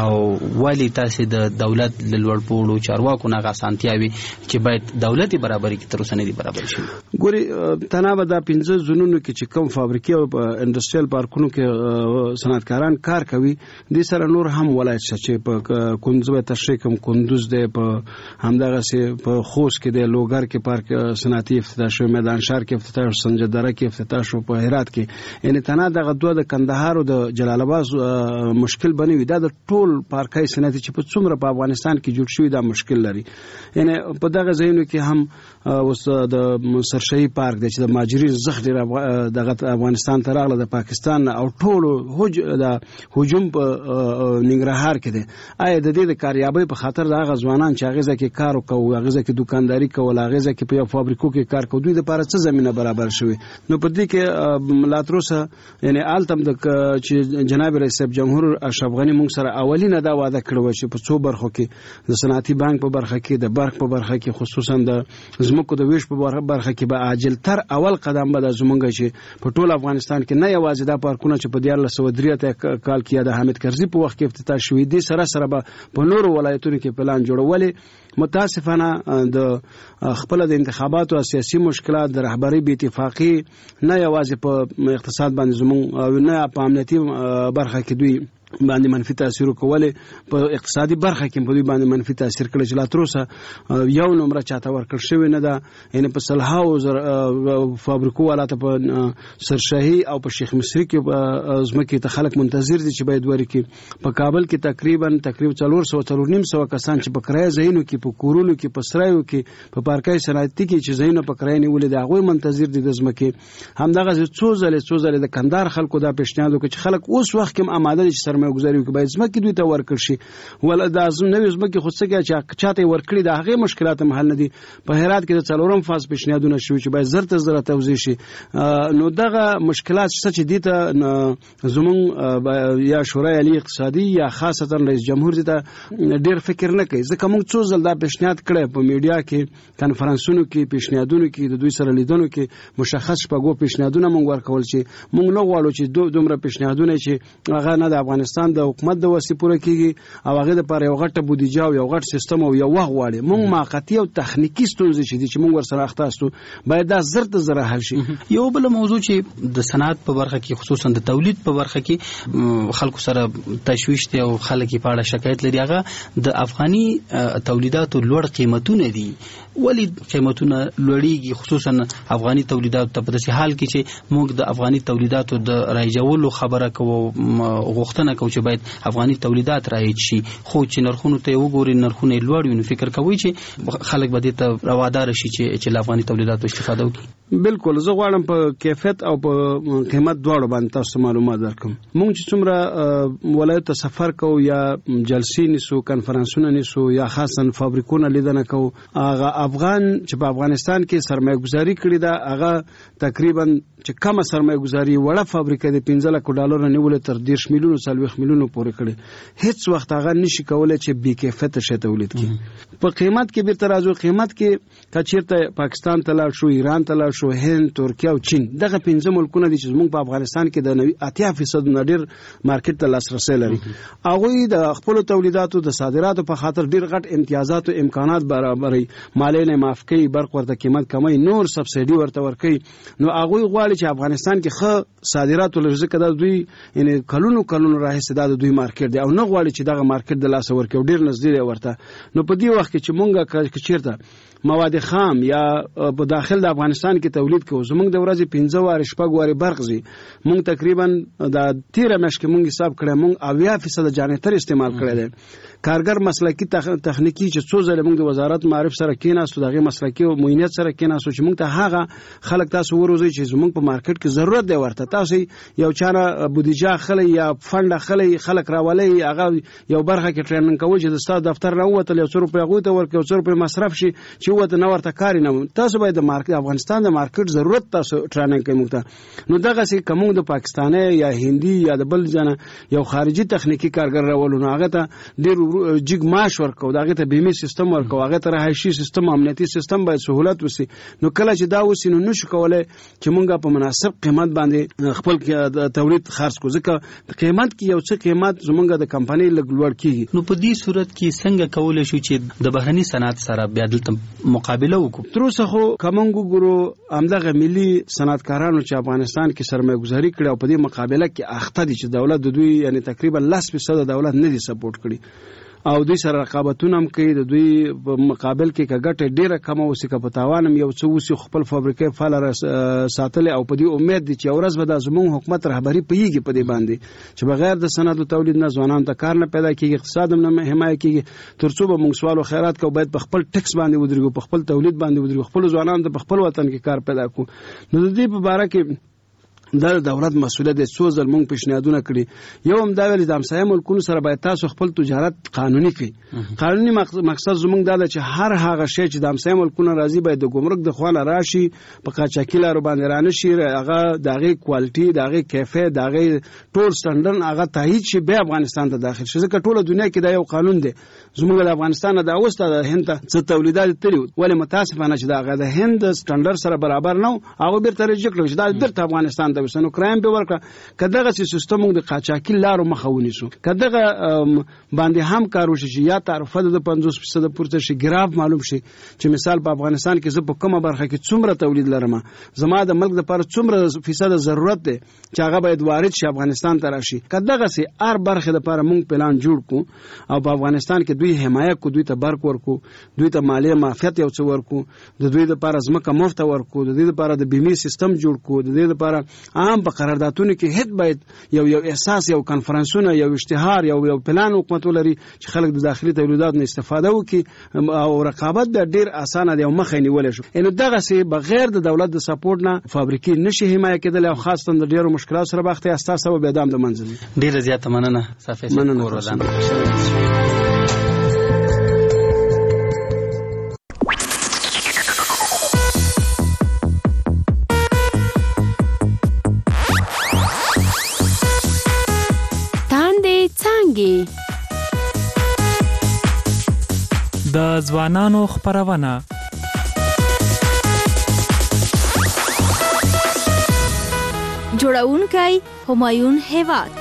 او ولی تاسو د دولت لوړ پوړو چارواکو نه غاسانتیاوي چې باید دولتي برابرۍ کې تر اوسه نه دي برابر شي؟ ګوري تنابه د پنځه زونونو کې چې کوم فابریکې او انډستریال پارکونو کې صنعتکاران کار کوي د سره نور هم ولایت چې په کندوز تشریح کوم کندوز دی، په همدغه سي په خوست کې دی، لوګر کې پارک صنعتي افتتاح شو، میدان شهر کې افتتاح شو، سنجدره کې افتتاح شو، په هرات کې یعنی تنه دغه دوه د کندهار او د جلال آباد مشکل بنوي. دا د ټول پارکای صنعتي چې په څومره په افغانستان کې جوړ شوی دا مشکل لري. یعنی په دغه ځایونو کې هم اوس د سرشهي پارک د چې د ماجري زخ ډیر دغه افغانستان ته راغله د پاکستان او ټول هج د هجوم په ننګرهار کې دی. آیا د دې د کاریابۍ په خاطر دغه ځوانان چې هغه ځکه کار کوي، هغه ځکه دکانداري کوي، هغه ځکه په فابریکو کې کار کوي، دوی د لپاره څه زمينه برابر شوی؟ نو په دې کې لاتروسه یعنی آلتم د چې جناب رئیس جمهور اشرف غنی موږ سره اولینه دا وعده کړو چې په څو برخو کې د صنعتي بانک په برخه کې، د برق په برخه کې، خصوصا د زمکو د ویش په برخه کې به عاجل تر اول قدم به د زمونږ چې په ټول افغانستان کې نه یوازې دا پارکونه چې په دیار لسو درې کال کې د حامد کرزي په وخت کې افتتاح شوې دي سره سره به په نورو ولایتونو کې پلان جوړولې. متاسفانه د خپل د انتخاباتو او سیاسي مشکلات د رهبری بې اتفاقی نه یوازې په اقتصاد باندې زموږ او نه په امنیتي برخه کې دوی باندې منفي تاثیر کوله، په اقتصادي برخه کې په دوی باندې منفي تاثیر کړی چې لا تر اوسه یو نمبر چاته ورکړ شوی نه ده. یعنی په صلحاو فابریکو ولاته په سرشهي او په شیخ مصری کې زمکه ته خلک منتظر دي چې باید ورکی. په کابل کې تقریبا تقریبا څلور سوه څلور نیم سوه کسان چې په کرایه ځایونو کې، په کورونو کې، په سرایو کې، په پارکای صنعتي کې چې ځایونه په کرایه نیولې دي هغه منتظر دي د زمکه. همدغه څو ځله څو ځله د کندهار خلکو دا پیشنهاد وکړي چې خلک اوس وخت کې آماده دي چې گزاري وکړي باید زمکه دوی ته ورکړ شي. ول د ازم نوې زمکه خو څه چې چاته ورکړي د هغه مشکلات محل نه دي. په هرات کې د څلورم فاز پیشنهادونه شوي چې باید زر تر زر توزیع شي. نو دغه مشکلات چې دي ته زمون یا شورای عالی اقتصادي یا خاصتا رئیس جمهور دي ته ډیر فکر نه کوي. ځکه موږ څو ځل دا پیشنهاد کړی په میډیا کې، کانفرنسونو کې، پیشنهادونو کې، د دوی سره لیدونو کې مشخص شپږو پیشنهادونه موږ ورکول چې موږ نه غواړو چې دومره پیشنهادونه چې هغه نه د افغانستان د حکومت د وسې پوره کیږي او هغه د پر یو غټه بودیجه او یو غټ سیستم او یو وغ واړي. موږ موقتی او تخنیکی ستونزې چې دي چې موږ ورسره اخته استو باید دا زر ته زر حل شي. یو بل موضوع چې د صنعت په برخه کې خصوصا د تولید په برخه کې خلکو سره تشویش دي او خلک په اړه شکایت لري، هغه د افغاني تولیداتو لوړ قیمتونه دي. ولی قیمتونه لوړیږي خصوصا افغاني تولیدات ته په داسې حال کې چې موږ د افغاني تولیداتو د رایجولو خبره کوو، غوښتنه کوو چې باید افغاني تولیدات رایج شي، خو چې نرخونو ته وګوري نرخونه لوړ وي نو فکر کوي چې خلک به دې ته روادار شي چې چې افغاني تولیداتو استفاده وکړي. بالکل زه غواړم په کیفیت او په قیمت دواړو باندې تاسو معلومات درکړم. موږ چې څومره ولایت ته سفر کوو یا جلسې نیسو، کنفرانسونه نیسو یا خاصا فابریکونه لیدنه کوو، هغه افغان چې په افغانستان کې سرمایه گذاري کړې ده هغه تقریبا چې کم سرمایه گذاري وړه فابریکه د پنځه لک ډالر نیول تر دیرش میلیون څلوېښت میلیونو پورې کړي هیڅ وخت هغه نشي کولای چې بې کیفیته شی تولید کړي په قیمت کې بیرته راځو قیمت کې که چیرته پاکستان ته لاړ شو ایران ته لاړ شو هند ترکیه او چین دغه پنځه ملکونه دي چې زموږ په افغانستان کې د اتیا فیصد نه ډیر مارکیټ ته لاسرسی لري هغوی د خپل تولیداتو د صادراتو په خاطر ډیر غټ امتیازات او امکانات برابرې مالیه نه معاف کوي برق ورته قیمت کموي نور سبسایډي ورته ورکوي نو هغوی غواړي چې افغانستان کې ښه صادرات ولري ځکه دا دوی یعنی کلونو کلونو راهیسې دا د دوی مارکیټ دی او نه غواړي چې دغه مارکیټ د لاسه ورکوي ډیر نږدې دی ورته نو په دې وخت کې چې مونږ که چیرته مواد خام یا په داخل د افغانستان کې تولید کوو زمونږ د ورځې پنځه وارې شپږ وارې برق ځي مونږ تقریبا د تیره میاشت کې مونږ حساب کړی مونږ اویا فیصد جنریټر استعمال کړی دی کارګر مسلکي تخنیکی چې څو ځله موږ د وزارت معارف سره کېناستو دغه مسلکي او معاینت سره کېناستو چې موږ ته هغه خلک تاسو وروزي چې زموږ په مارکیټ کې ضرورت دی ورته تاسو یو چانه بودیجه خلې یا فند خلې خلک راولي هغه یو برخه کې ټریننګ کوي چې د استاد دفتر نه وته یو څو روپیا غوته ورکو یو څو روپیا مصرف شي چې وته نه ورته کار نه تاسو باید د مارکیټ افغانستان د مارکیټ ضرورت تاسو ټریننګ کوي موږ نو دغه سي کوم د پاکستاني یا هندي یا د بل ځنه یو خارجي تخنیکی کارګر راولونه هغه ته ډیر جګ معاش ورکو دغه ته بیمه سیستم ورکو هغه ته رهایشي سیستم امنیتي سیستم باید سہولت وسی نو کله چې دا وسی نو نشو کولای چې مونږه په مناسب قیمت باندې خپل تولید خرڅ کو ځکه قیمت کې یو څه قیمت زمونږه د کمپنۍ لګلوړ کیږي نو په دې صورت کې څنګه کولای شو چې د بهرني صنعت سره بیا دلته مقابله وکړو تر اوسه خو کومنګ ګورو امدغه ملي صنعتکارانو چې افغانستان کې سرمایه گذاري کړي او په دې مقابله کې اخته دي چې دولت د دوی یعنی تقریبا لس فیصد دولت نه دي سپورټ کړي او دوی سره رقابتونه هم کوي د دوی په مقابل کې کګټه ډیره کم او سکه په تاوانم یو څه وسی خپل فابریکې فعال ساتل او په دې امید دي چې ورځ به د زموږ حکومت رهبری پیږي په دې باندې چې بغیر د صنعت او تولید نه ځوانان ته کار نه پیدا کیږي اقتصاد هم نه حمایت کیږي ترڅو به موږ سوال او خیرات کو باید په خپل ټیکس باندې ودرېږو په خپل تولید باندې ودرېږو خپل ځوانان ته په خپل وطن کې کار پیدا کړو نو د دې په اړه کې دا دولت مسؤلیت دی څو ځل موږ پیشنهادونه کړي یو هم دا ویل د همسایه ملکونو سره باید تاسو خپل تجارت قانوني کړئ قانوني مقصد زموږ دا دی چې هر هغه شی چې د همسایه ملکونو راځي باید د ګمرک د خوانه راشي په قاچاقي لارو باندې رانشي هغه دغه کوالټي دغه کیفیت دغه ټول سټانډرډ هغه تایید شي به افغانستان ته داخل شي ځکه ټوله دنیا کې دا یو قانون دی زموږ د افغانستان د اوسته د هند څخه تولیدات تللی ولې متاسفانه چې دا د هند سټانډرډ سره برابر نه هغه بیرته رجیک کړو چې دا بیرته افغانستان ته وسنو کرایم به ورکړه کداغه سیستم د قاچاقي لارو مخاوني شو کداغه باندې هم کار وشي چې یا تعرفه د پنځوس فیصد پورته شي ګراف معلوم شي چې مثال په افغانستان کې زه په کومه برخه کې څومره تولید لرم زما د ملک لپاره څومره فیصد ضرورت دی چې هغه باید وارد شي افغانستان ته راشي کداغه سي هر برخه لپاره مونږ پلان جوړ کو او په افغانستان کې دوی حمایت کو دوی ته برق ورکو دوی ته مالیه معافیت یو څه ورکو د دوی لپاره ځمکه مفت ورکو د دوی لپاره د بیمه سیستم جوړ کو د دوی لپاره عام په قراردادونو کې هیڅ باید یو یو احساس یو کانفرنسونه یو اشتهار یو یو پلان حکومت ولري چې خلک د داخلي تولیداتو نه استفاده وکړي او رقابت به ډیر اسانه دی او مخه نیول شي ان دغه سي بغیر د دولت د سپورټ نه فابریکې نشي حمایت کېدل او خاصه د ډیرو مشکلاتو سره بخته اساس او به دام د منځلي ډیره زیاته مننه صافي کور ودان د ځوانانو خبرونه جوړونکی همایون هیواد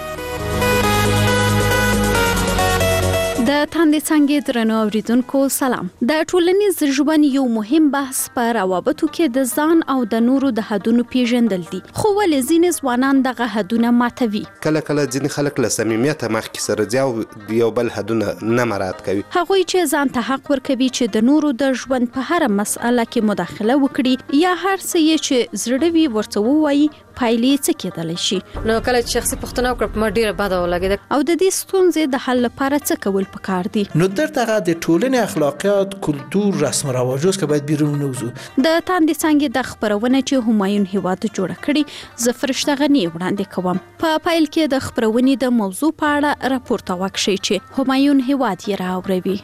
د تاندې څنګه درنو اوریدونکو سلام د ټولنیز ژوند یو مهم بحث په روابطو کې د ځان او د نورو د حدونو پیژندل دي خو ولې ځینې ځوانان دغه حدونه ماتوي کله کله ځینې خلک له صمیمیت مخکې سره ځي او یو بل حدونه نه مراعات کوي هغوی چې ځان ته حق ورکوي چې د نورو د ژوند په هر مسأله کې مداخله وکړي یا هر څه یې چې زړه وي ورته ووایي پایلې څه کېدلی شي نو کله چې شخصي پوښتنه وکړه ما ډیره بده ولګېده او د دې ستونزې د حل لپاره څه کول پکار دي نو درته د ټولنې اخلاقیات کلتور رسم و رواجو څخه باید بیرون نوزو د تاندې څنګه د خبرونه چې همایون هیواد جوړ کړي زه فرشته غنی وړاندې کوم په پایل کې د خبرونې د موضوع په اړه راپورته وکړي چې همایون هیواد یې راوړي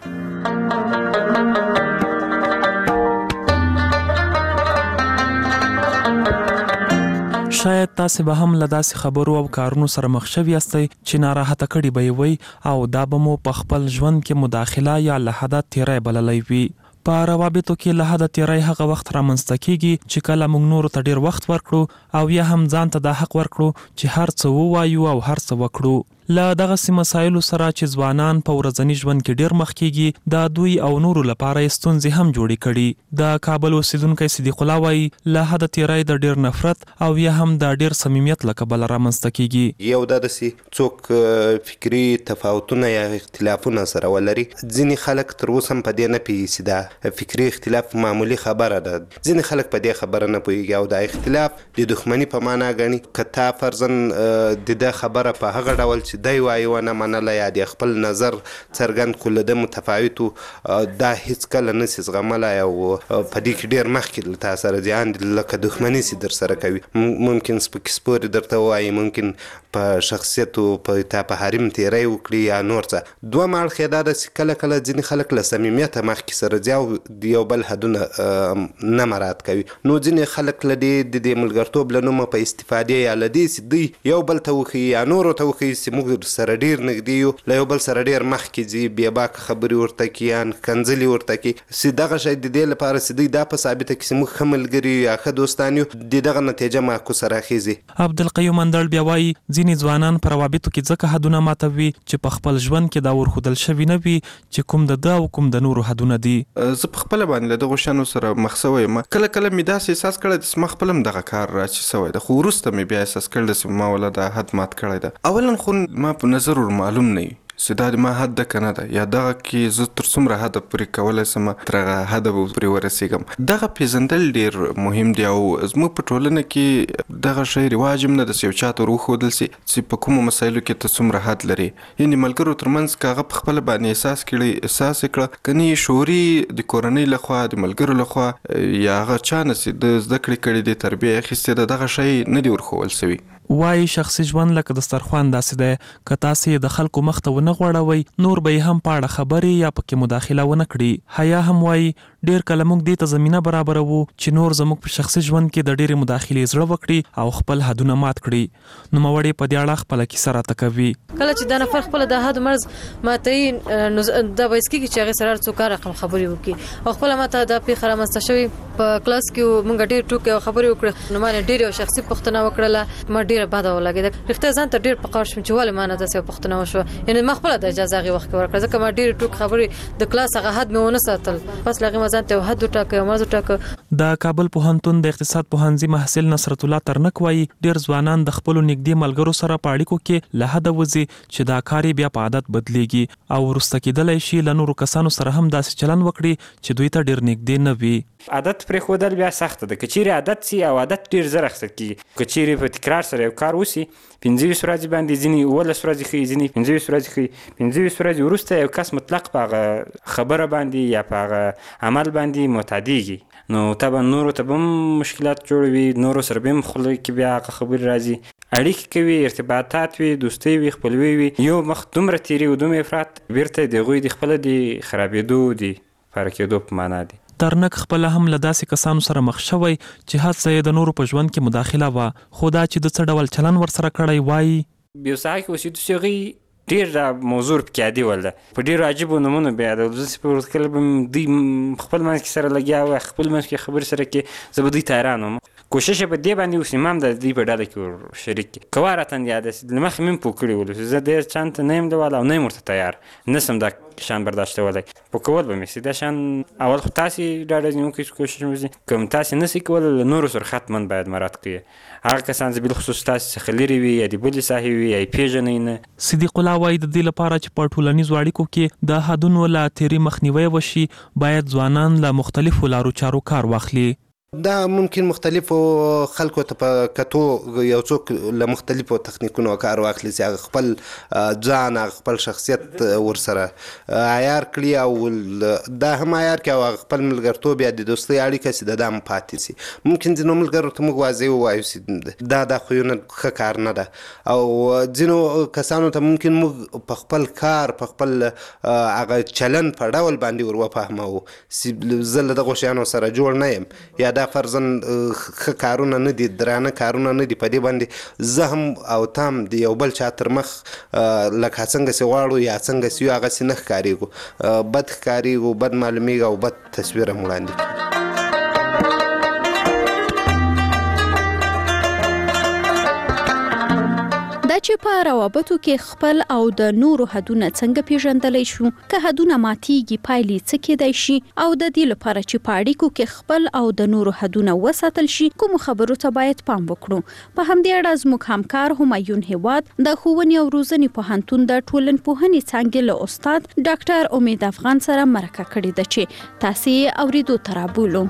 شاید تاسو به هم له داسې خبرو او کارونو سره مخ شوي یاستئ چې ناراحته کړي به یې وي او دا به مو په خپل ژوند کې مداخله یا له حده تیری بللی وي. په روابطو کې له حده تیری هغه وخت رامنځته کیږي چې کله موږ نورو ته ډیر وخت ورکړو او یا هم ځان ته دا حق ورکړو چې هر څه ووایو او هر څه وکړو. له دغسې مسایلو سره چې ځوانان په ورځني ژوند کې ډیر مخ کیږي دا دوی او نورو لپاره ستونزې هم جوړې کړي. د کابل اوسیدونکی صدیق الله وایي له حده تیری د ډیر نفرت او یا هم د ډیر صمیمیت له کبله رامنځته کیږي. یو دا داسې څوک فکري تفاوتونه یا اختلافونه سره ولري، ځینې خلک تر اوسه هم په دې نه پوهېږي دا فکري اختلاف معمولي خبره ده. ځینې خلک په دې خبره نه پوهېږي او دا اختلاف د دښمني په معنا ګڼي. که تا فرضاً د ده خبره په هغه ډول چې دی وایي ونه منله یا د خپل نظر څرګند کړو له ده متفاوت دا هېڅکله نسي زغملی او په دې کې ډېر مخکې له تا سره زیان لکه دښمني سي در سره کوي. ممکن سپکې سپورې درته ووایي، ممکن په شخصیت او په تا په حریم تیری وکړي یا نور څه. دویم اړخ یې دا ده چې کله کله ځینې خلک له صمیمیته مخکې سره ځي او د یو بل حدونه نه مراعات کوي. نو ځینې خلک له دې د دې ملګرتوب له نومه په استفادې یا له دې چې دوی یو بل ته وښیي یا نورو ته وښیي چې موږ سره ډیر نږدې یو، له یو بل سره ډیر مخکې ځي، بې باکه خبرې ورته کړي یا کنځلې ورته کړي، چې دغه شی د دې لپاره چې دوی دا په ثابته کړي چې موږ ښه ملګري یا ښه دوستان یو، د دغه نتیجه معکوسه راخیږي. عبدالقیوم اندړ بیا وایي ځینې ځوانان په روابطو کې ځکه حدونه ماتوي چې په خپل ژوند کې دا ورښودل شوي نه وي چې کوم د ده او کوم د نورو حدونه دي. زه په خپله باندې له دغو شیانو سره مخ سوی یم. کله کله مې داسې احساس کړی چې ما خپله هم دغه کار راچې سوی ده، خو وروسته مې بیا احساس کړی چې ما ولا دا حد مات کړی ده. اولا خو ما په نظر ور معلوم نه وي چې دا د ما حد ده که نه ده، یا دغه کې زه تر څومره حده پورې کولی شم تر هغه حده به پورې ورسېږم. دغه پېژندل ډېر مهم دی او زموږ په ټولنه کې دغه شی رواج هم نه ده چې یو چا ته ور وښودل سي چې په کومو مسایلو کې ته څومره حد لري. یعنې ملګرو ترمنځ که هغه په خپله باندې احساس کړي احساس یې کړه، که نه شعوري د کورنۍ لخوا د ملګرو لخوا یا هغه چا نه چې د زده کړې کړي دي تربیه یې اخیستې ده، دغه شی نه دی ورښول سوي. وایي شخصي ژوند لکه دسترخوان داسې دی، که تاسې د خلکو مخ ته ونه غوړوئ نور به یې هم په اړه خبرې یا پکې مداخله ونه کړي. حیا هم وایي ډېر کله موږ دې ته زمینه برابروو چې نور زموږ په شخصي ژوند کې د ډېرې مداخلې زړه وکړي او خپل حدونه مات کړي. نوموړې په دې اړه خپله کیسه راته کوي. کله چې دا نفر خپله د حد مرز ماتوي نو دا باعث کېږي چې هغې سره هر څوک رقم خبرې وکړي او خپله ماته دا پیښه رامنځته شوې په کلاس کې موږ ډېر ټوکې او خبرې وکړې نو ما نه ډېرې یو شخصي پوښتنه وکړله، ما ډېره بده ولګېده. رښتیا ځان ته ډېر په قهر شوم چې ولې ما نه داسې یوه پوښتنه وشوه، یعنې ما خپله د اجازه هغې وخت کې ورکړه ځکه ما ډېرې ټوکې خبرې د کلاس هغه حد مې ونه ساتل. پس له هغې ما ځان ته یو حد وټاکه، یو مرز وټاکه. د کابل پوهنتون د اقتصاد پوهنځي محصل نصرت الله ترنک وایي ډېر ځوانان د خپلو نږدې ملګرو سره په اړیکو کې له حده وځي چې دا کار یې بیا په عادت بدلیږي او وروسته کېدلی شي له نورو کسانو سره هم داسې چلند وکړي چې دوی ته ډېر نږدې نه وي. عادت پرېښودل بیا سخته ده. که چیرې عادت سي او عادت ډېر زر اخیستل کېږي، که چیرې په تکرار سره یو کار وسي پنځه ویشت ورځې باندې ځینې اوولس ورځې ښیي، ځینې پنځه ویشت ورځې ښیي. پنځه ویشت ورځې وروسته یو کس مطلق په هغه خبره باندې یا په هغه عمل باندې معتادېږي، نو طبعا نورو ته به هم مشکلات جوړوي، نورو سره به هم خوله کې بیا هغه خبرې راځي، اړیکې کوي، ارتباطات وي، دوستۍ وي، خپلوي وي. یو مخ دومره تیري او دومره افراط بیرته د هغوی د خپله د خرابېدو د پاره کېدو په معنا دی. ترنک خپله هم له داسې کسانو سره مخ شوی چې هڅه یې د نورو په ژوند کې مداخله وه، خو دا چې د څه ډول چلن ورسره کړی وایي یو ساحه کې اوسېدو چې هغوی ډېر موضوع پکې عادي ول ده، په ډېرو عجیبو نومونو بیا د داسې په ورځ کله به دوی خپل منځ کې سره لګیا وه، خپل منځ کې خبرې سره کې زه به دوی ته حیران وم. کوشش یې په دې باندې اوس ما هم د دوی په ډله کې ور شریک کړي. که وا راته یاده سي له مخکې مې هم پوه کړي ولو چې زه ډېر چانته نه یم لیواله او نه یم ورته تیار، نه شم دا شان برداشتولی. پوه کول به مې سي دا شان اول خو تاسې ډاډه نیونکی کوشش وکړئ، که هم تاسې نه سئ کولی له نورو سره حتما باید مراعات کړئ. هغه کسان چې بالخصوص تاسې څخه لرې وي یا د بلې ساحې وي یا یې پېژنئ نه. صدیق الله وایي د دې لپاره چې په ټولنیزو اړیکو کې د حدونو له تېري مخنیوی وشي باید ځوانان له مختلفو لارو چارو کار واخلي. دا ممکن مختلفو خلکو ته په کتو یو څوک له مختلفو تخنیکونو کار واخلي چې هغه خپل ځان هغه خپل شخصیت ورسره عیار کړي او دا هم عیار کړي او هغه خپل ملګرتوب یا د دوستۍ اړیکه چې د دا هم پاتې سي. ممکن ځینو ملګرو ته موږ واضح ووایو چې دا دا خویونه ښه کار نه ده، او ځینو کسانو ته ممکن موږ په خپل کار په خپل هغه چلن په ډول باندې ور وفهموو چې زه له دغو شیانو سره جوړ نه یم یا دا فرضاً ښه کارونه نه دي، درانه کارونه نه دي، په دې باندې زه هم او تام د یو بل چا تر مخ لکه څنګه چې غواړو یا څنګه چې یو هغسې نه ښکارېږو، بد ښکارېږو، بد معلومېږو او بد تصویر هم وړاندې کېږي. دا چې په روابطو کې خپل او د نورو حدونه څنګه پیژندلی شو، که حدونه ماتیږي پایلې څه کېدای شي، او د دې لپاره چې په اړیکو کې خپل او د نورو حدونه وساتل شي کومو خبرو ته باید پام وکړو. په همدې اړه زموږ همکار همایون هیواد د ښوونې او روزنې پوهنتون د ټولنپوهنې څانګې له استاد ډاکټر امید افغان سره مرکه کړې ده چې تاسې یې اورېدو ته رابولو.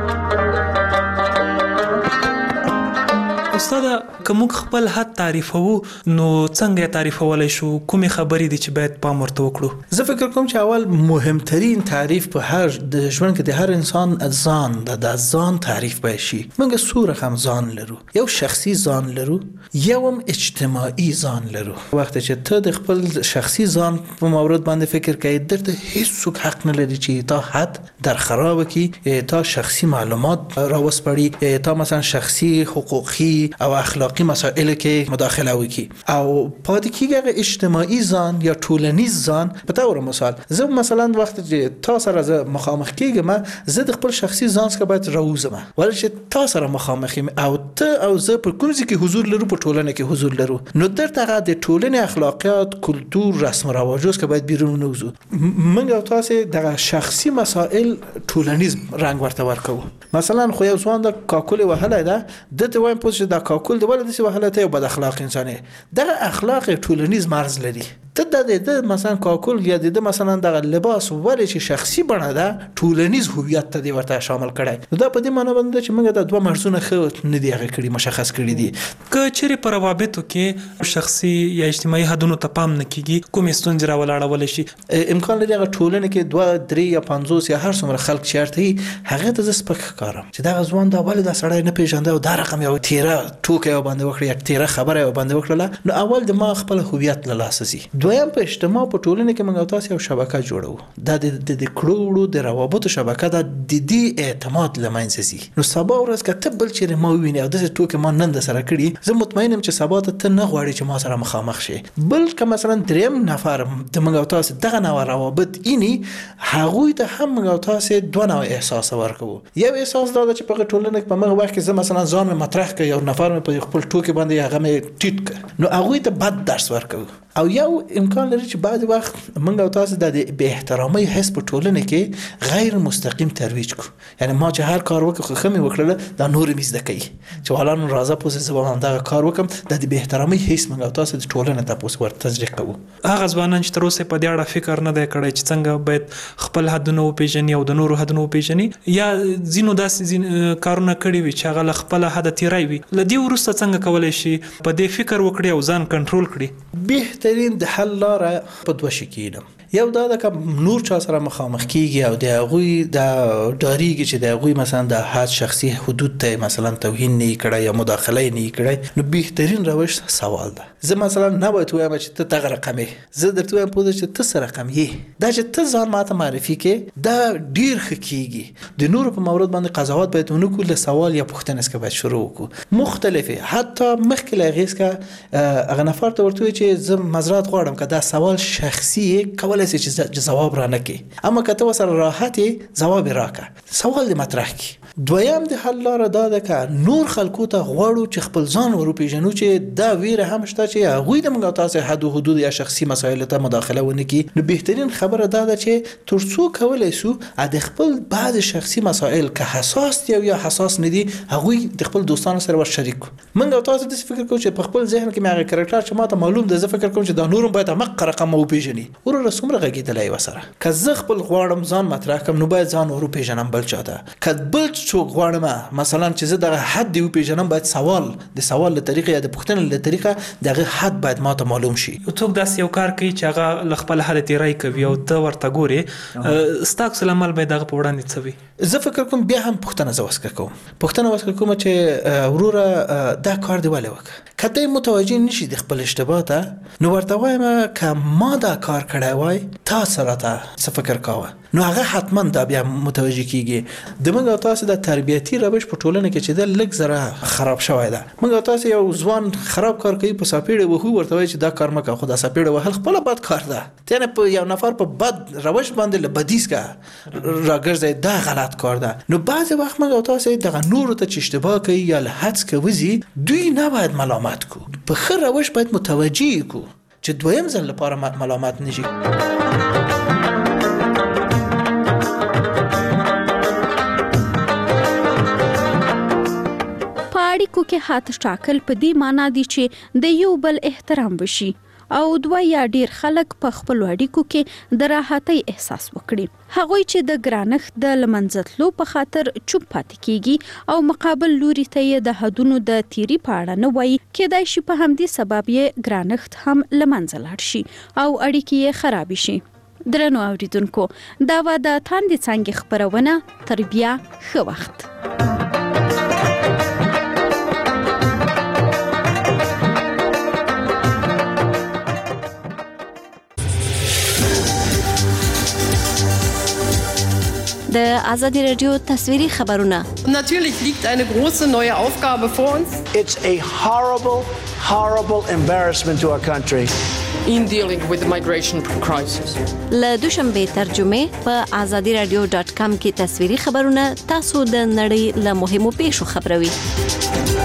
استاد، که موږ خپل حد تعریفو نو څنګه تعریفولای شو؟ کومې خبرې دي چې باید پام ورته وکړو؟ زه فکر کوم چې اول مهمترین تعریف په هر د ژوند کې د هر انسان ځان د د ځان تعریف باید شي. موږ څو رقم ځان لرو، یو شخصي ځان لرو، یو هم اجتماعي ځان لرو. وخت چې ته د خپل شخصي ځان په مورد باندې فکر کوې، درته هیڅوک حق نه لري چې تا حد در خراب کړي، تا شخصي معلومات راوسپړي، تا مثلا شخصي حقوقي او اخلاقی مسائل کې مداخله وکړي. او پاتې کېږي هغه اجتماعي ځان یا ټولنیز ځان. په تور مثال زه مثلا وخت چې تا سره زه مخامخ کېږم، زه د خپل شخصي ځان څخه باید راوځم، ولې چې تا سره مخامخ یم او ته او زه په کوم ځای کې حضور لرو، په ټولنه کې حضور لرو، نو درته هغه د ټولنې اخلاقیات، کلتور، رسم و رواجو څخه باید بیرون نوځو. موږ او تاسو دغه شخصي مسائل ټولنیز رنګ ورته ورکو. مثلا خو یو ځوان د کاکل وهله ده، دته وایم پوه دا کاکل د ولې داسې وهله ته یو بد اخلاق انسان دی. دغه اخلاق ټولنیز مرز لري. ته د مثلا کاکل یا د مثلا دغه لباس ولې چې شخصي بڼه ده، ټولنیز هویت ته دی ورته شامل کړی. نو دا په دې معنی باندې چې موږ د دوه مرزونه ښه نه دي هغه کړي، مشخص کړي دي. که چیرې په روابطو کې شخصي یا اجتماعي حدونو ته پام نه کیږي، کومې ستونزې راولاړولی شي؟ امکان لري هغه ټولنه کې دوه درې یا پنځوس یا هر څومره خلک چیرته وي، هغه ته زه سپک ښکارم چې دغه ځوان دا ولې دا سړی نه پېژنده او دا رقم یو تیره ټوکه یو باندې وکړي، یا تیره خبره یو باندې وکړله. نو اول د ما خپل هویت له لاسه ځي. دویم په اجتماع په ټولنه کې موږ تاسو یو شبکه جوړو، دا د د کړوړو د روابطو شبکه ده، د دې اعتماد لمنځه ځي. نو سبا ورځ که ته بل چیرې ما ووینې او داسې ټوکې ما نن د سره کړي، زه مطمئن یم چې سبا ته ته نه غواړې چې ما سره مخامخ شي. بل که مثلا دریم نفر د موږ تاسو دغه نوع روابط اینی، هغوی ته هم موږ تاسو دوه نوع احساس ورکو. یو احساس دا چې په ټولنه کې په موږ وخت کې زه مثلا ځان مې مطرح کړ، یو نفر مې په خپل ټوکې باندې هغه مې ټیټ کړ، نو هغوی ته بد درس ورکو. او یو امکان لري چې بعض وخت موږ او تاسو د بې احترامۍ حس په ټولنه کې غیر مستقیم ترویج کو. یعنی ما چې هر کار وکړ خو مې وکړل، دا نور مې زده کوي چې حالا نو راځه پوسې زه به دا کار وکم. د بې احترامۍ حس موږ او تاسو د ټولنه ته پوس ور تزریق کوو. هغه ځوانان چې تر اوسه په دې اړه فکر نه دی کړی چې څنګه باید خپل حدونه وپیژني او د نورو حدونه وپیژني، یا ځینو داسې کارونه کړي وي چې هغه له خپل حد تیری وي، له دې وروسته څنګه کولی شي په دې فکر وکړي او ځان کنټرول کړي؟ بهترین د حل لاره په دوه شي کېږي. یو دا د نور چا سره مخامخ کیږي او د هغوی د ډاریږي چې د هغوی مثلا د حد شخصي حدود ته مثلا توهین نه کړي یا مداخله نه کړي، نو بهترین روش سوال ده. زه مثلا نه باید وایم چې ته دغه رقم یې، زه درته وایم پوه چې ته څه رقم یې. دا چې ته ځان ماته معرفي کې دا ډیر ښه کیږي. د نورو په مورد باندې قضاوت باید ونه کړو، له سوال یا پوښتنې څخه باید شروع وکړو. مختلفه حتی مخکې له هغې څخه هغه نفر ته ورته وایي چې زه معذرت غواړم که دا سوال شخصي کولی شي چې جواب را نکړي، اما که ته ورسره راحت یې ځواب یې راکړه، سوال دې مطرح کړي. دویم د حل لاره دا ده که نور خلکو ته غواړو چې خپل ځان وروپېژنو چې دا ویره هم شته چې هغوی د موږ تاسو حد او حدود یا شخصي مسایلو ته مداخله ونه کړي. نو بهترین خبره دا ده چې تر څو کولی شو د خپل بعض شخصي مسایل که حساس دي یا حساس نه دي، هغوی د خپل دوستانو سره ور شریک کړو. موږ تاسو داسې فکر کوو چې په خپل ذهن کې مې هغه کرکټر چې ماته معلوم ده، زه فکر کوم چې دا نورم باید همغه رقم وپېژني. وروره څومره غږېدلی وسره، که زه خپل غواړم ځان مطرح کړم، نو باید ځان وروپېژنم بل چا ته. که بل څوک غواړم مثلا چې زه دغه حد دی وپېژنم، باید سوال د سوال له طریقې یا د پوښتنې له طریقه دغه حد باید ماته معلوم شي. یو څوک داسې یو کار کوي چې هغه له خپل حد تیری کوي او ته ورته ګورې، ستا عکس العمل باید هغه په وړاندې څه وي؟ زه فکر کوم بیا هم پوښتنه زه وسکه کوم پوښتنه وسکه کوم چې وروره دا کار دی ولې وکړه کته متوجه نشي د خپل اشتباه ته نو ورته وایم که ما دا کار کړی وای تاسو راته څه فکر کاوه نو هغه حتما دا بیا متوجه کیږي د موږ تاسو د تربیتی روش په ټولنه کې چې د لږ زره خراب شوی ده موږ تاسو یو ځوان خراب کار کوي په ساپیړه وهو ورته وای چې دا کار مکه خو دا ساپیړه وهل خپل بد کار ده تنه په یو نفر په بد روش باندې لبدیس کا راګرځي دا غلط کار ده نو بعض وخت موږ تاسو دغه نور ته چې اشتباه کوي یا لحظ کوي دوی نه باید ملامت کو په خیر روش باید متوجه کو چې دویم ځل لپاره ملامت نشي اړیکو کې هات ټاکل په دې معنی دي چې د یو بل احترام وشي او دوه یا ډیر خلک په خپل اړیکو کې د راحتۍ احساس وکړي هغوی چې د ګرانښت د لمنځتلو په خاطر چوپ پاتې کیږي او مقابل لوري ته د حدونو د تیری په اړه نه وایي کېدای شي په همدې سبب یې ګرانښت هم لمنځه لاړ شي او اړیکې یې خراب شي درنو اوریدونکو دا و د تاندې څنګه خبرونه تر بیا ښه وخت د آزادی رادیو تصویری خبرونه Natürlich liegt eine große neue Aufgabe vor uns. It's a horrible, horrible embarrassment to our country. In dealing with the migration crisis. له دوشنبه ترجمه په آزادی رادیو ډاټ کام کې تصویری خبرونه تاسو د نړۍ له مهمو پیښو خبروي.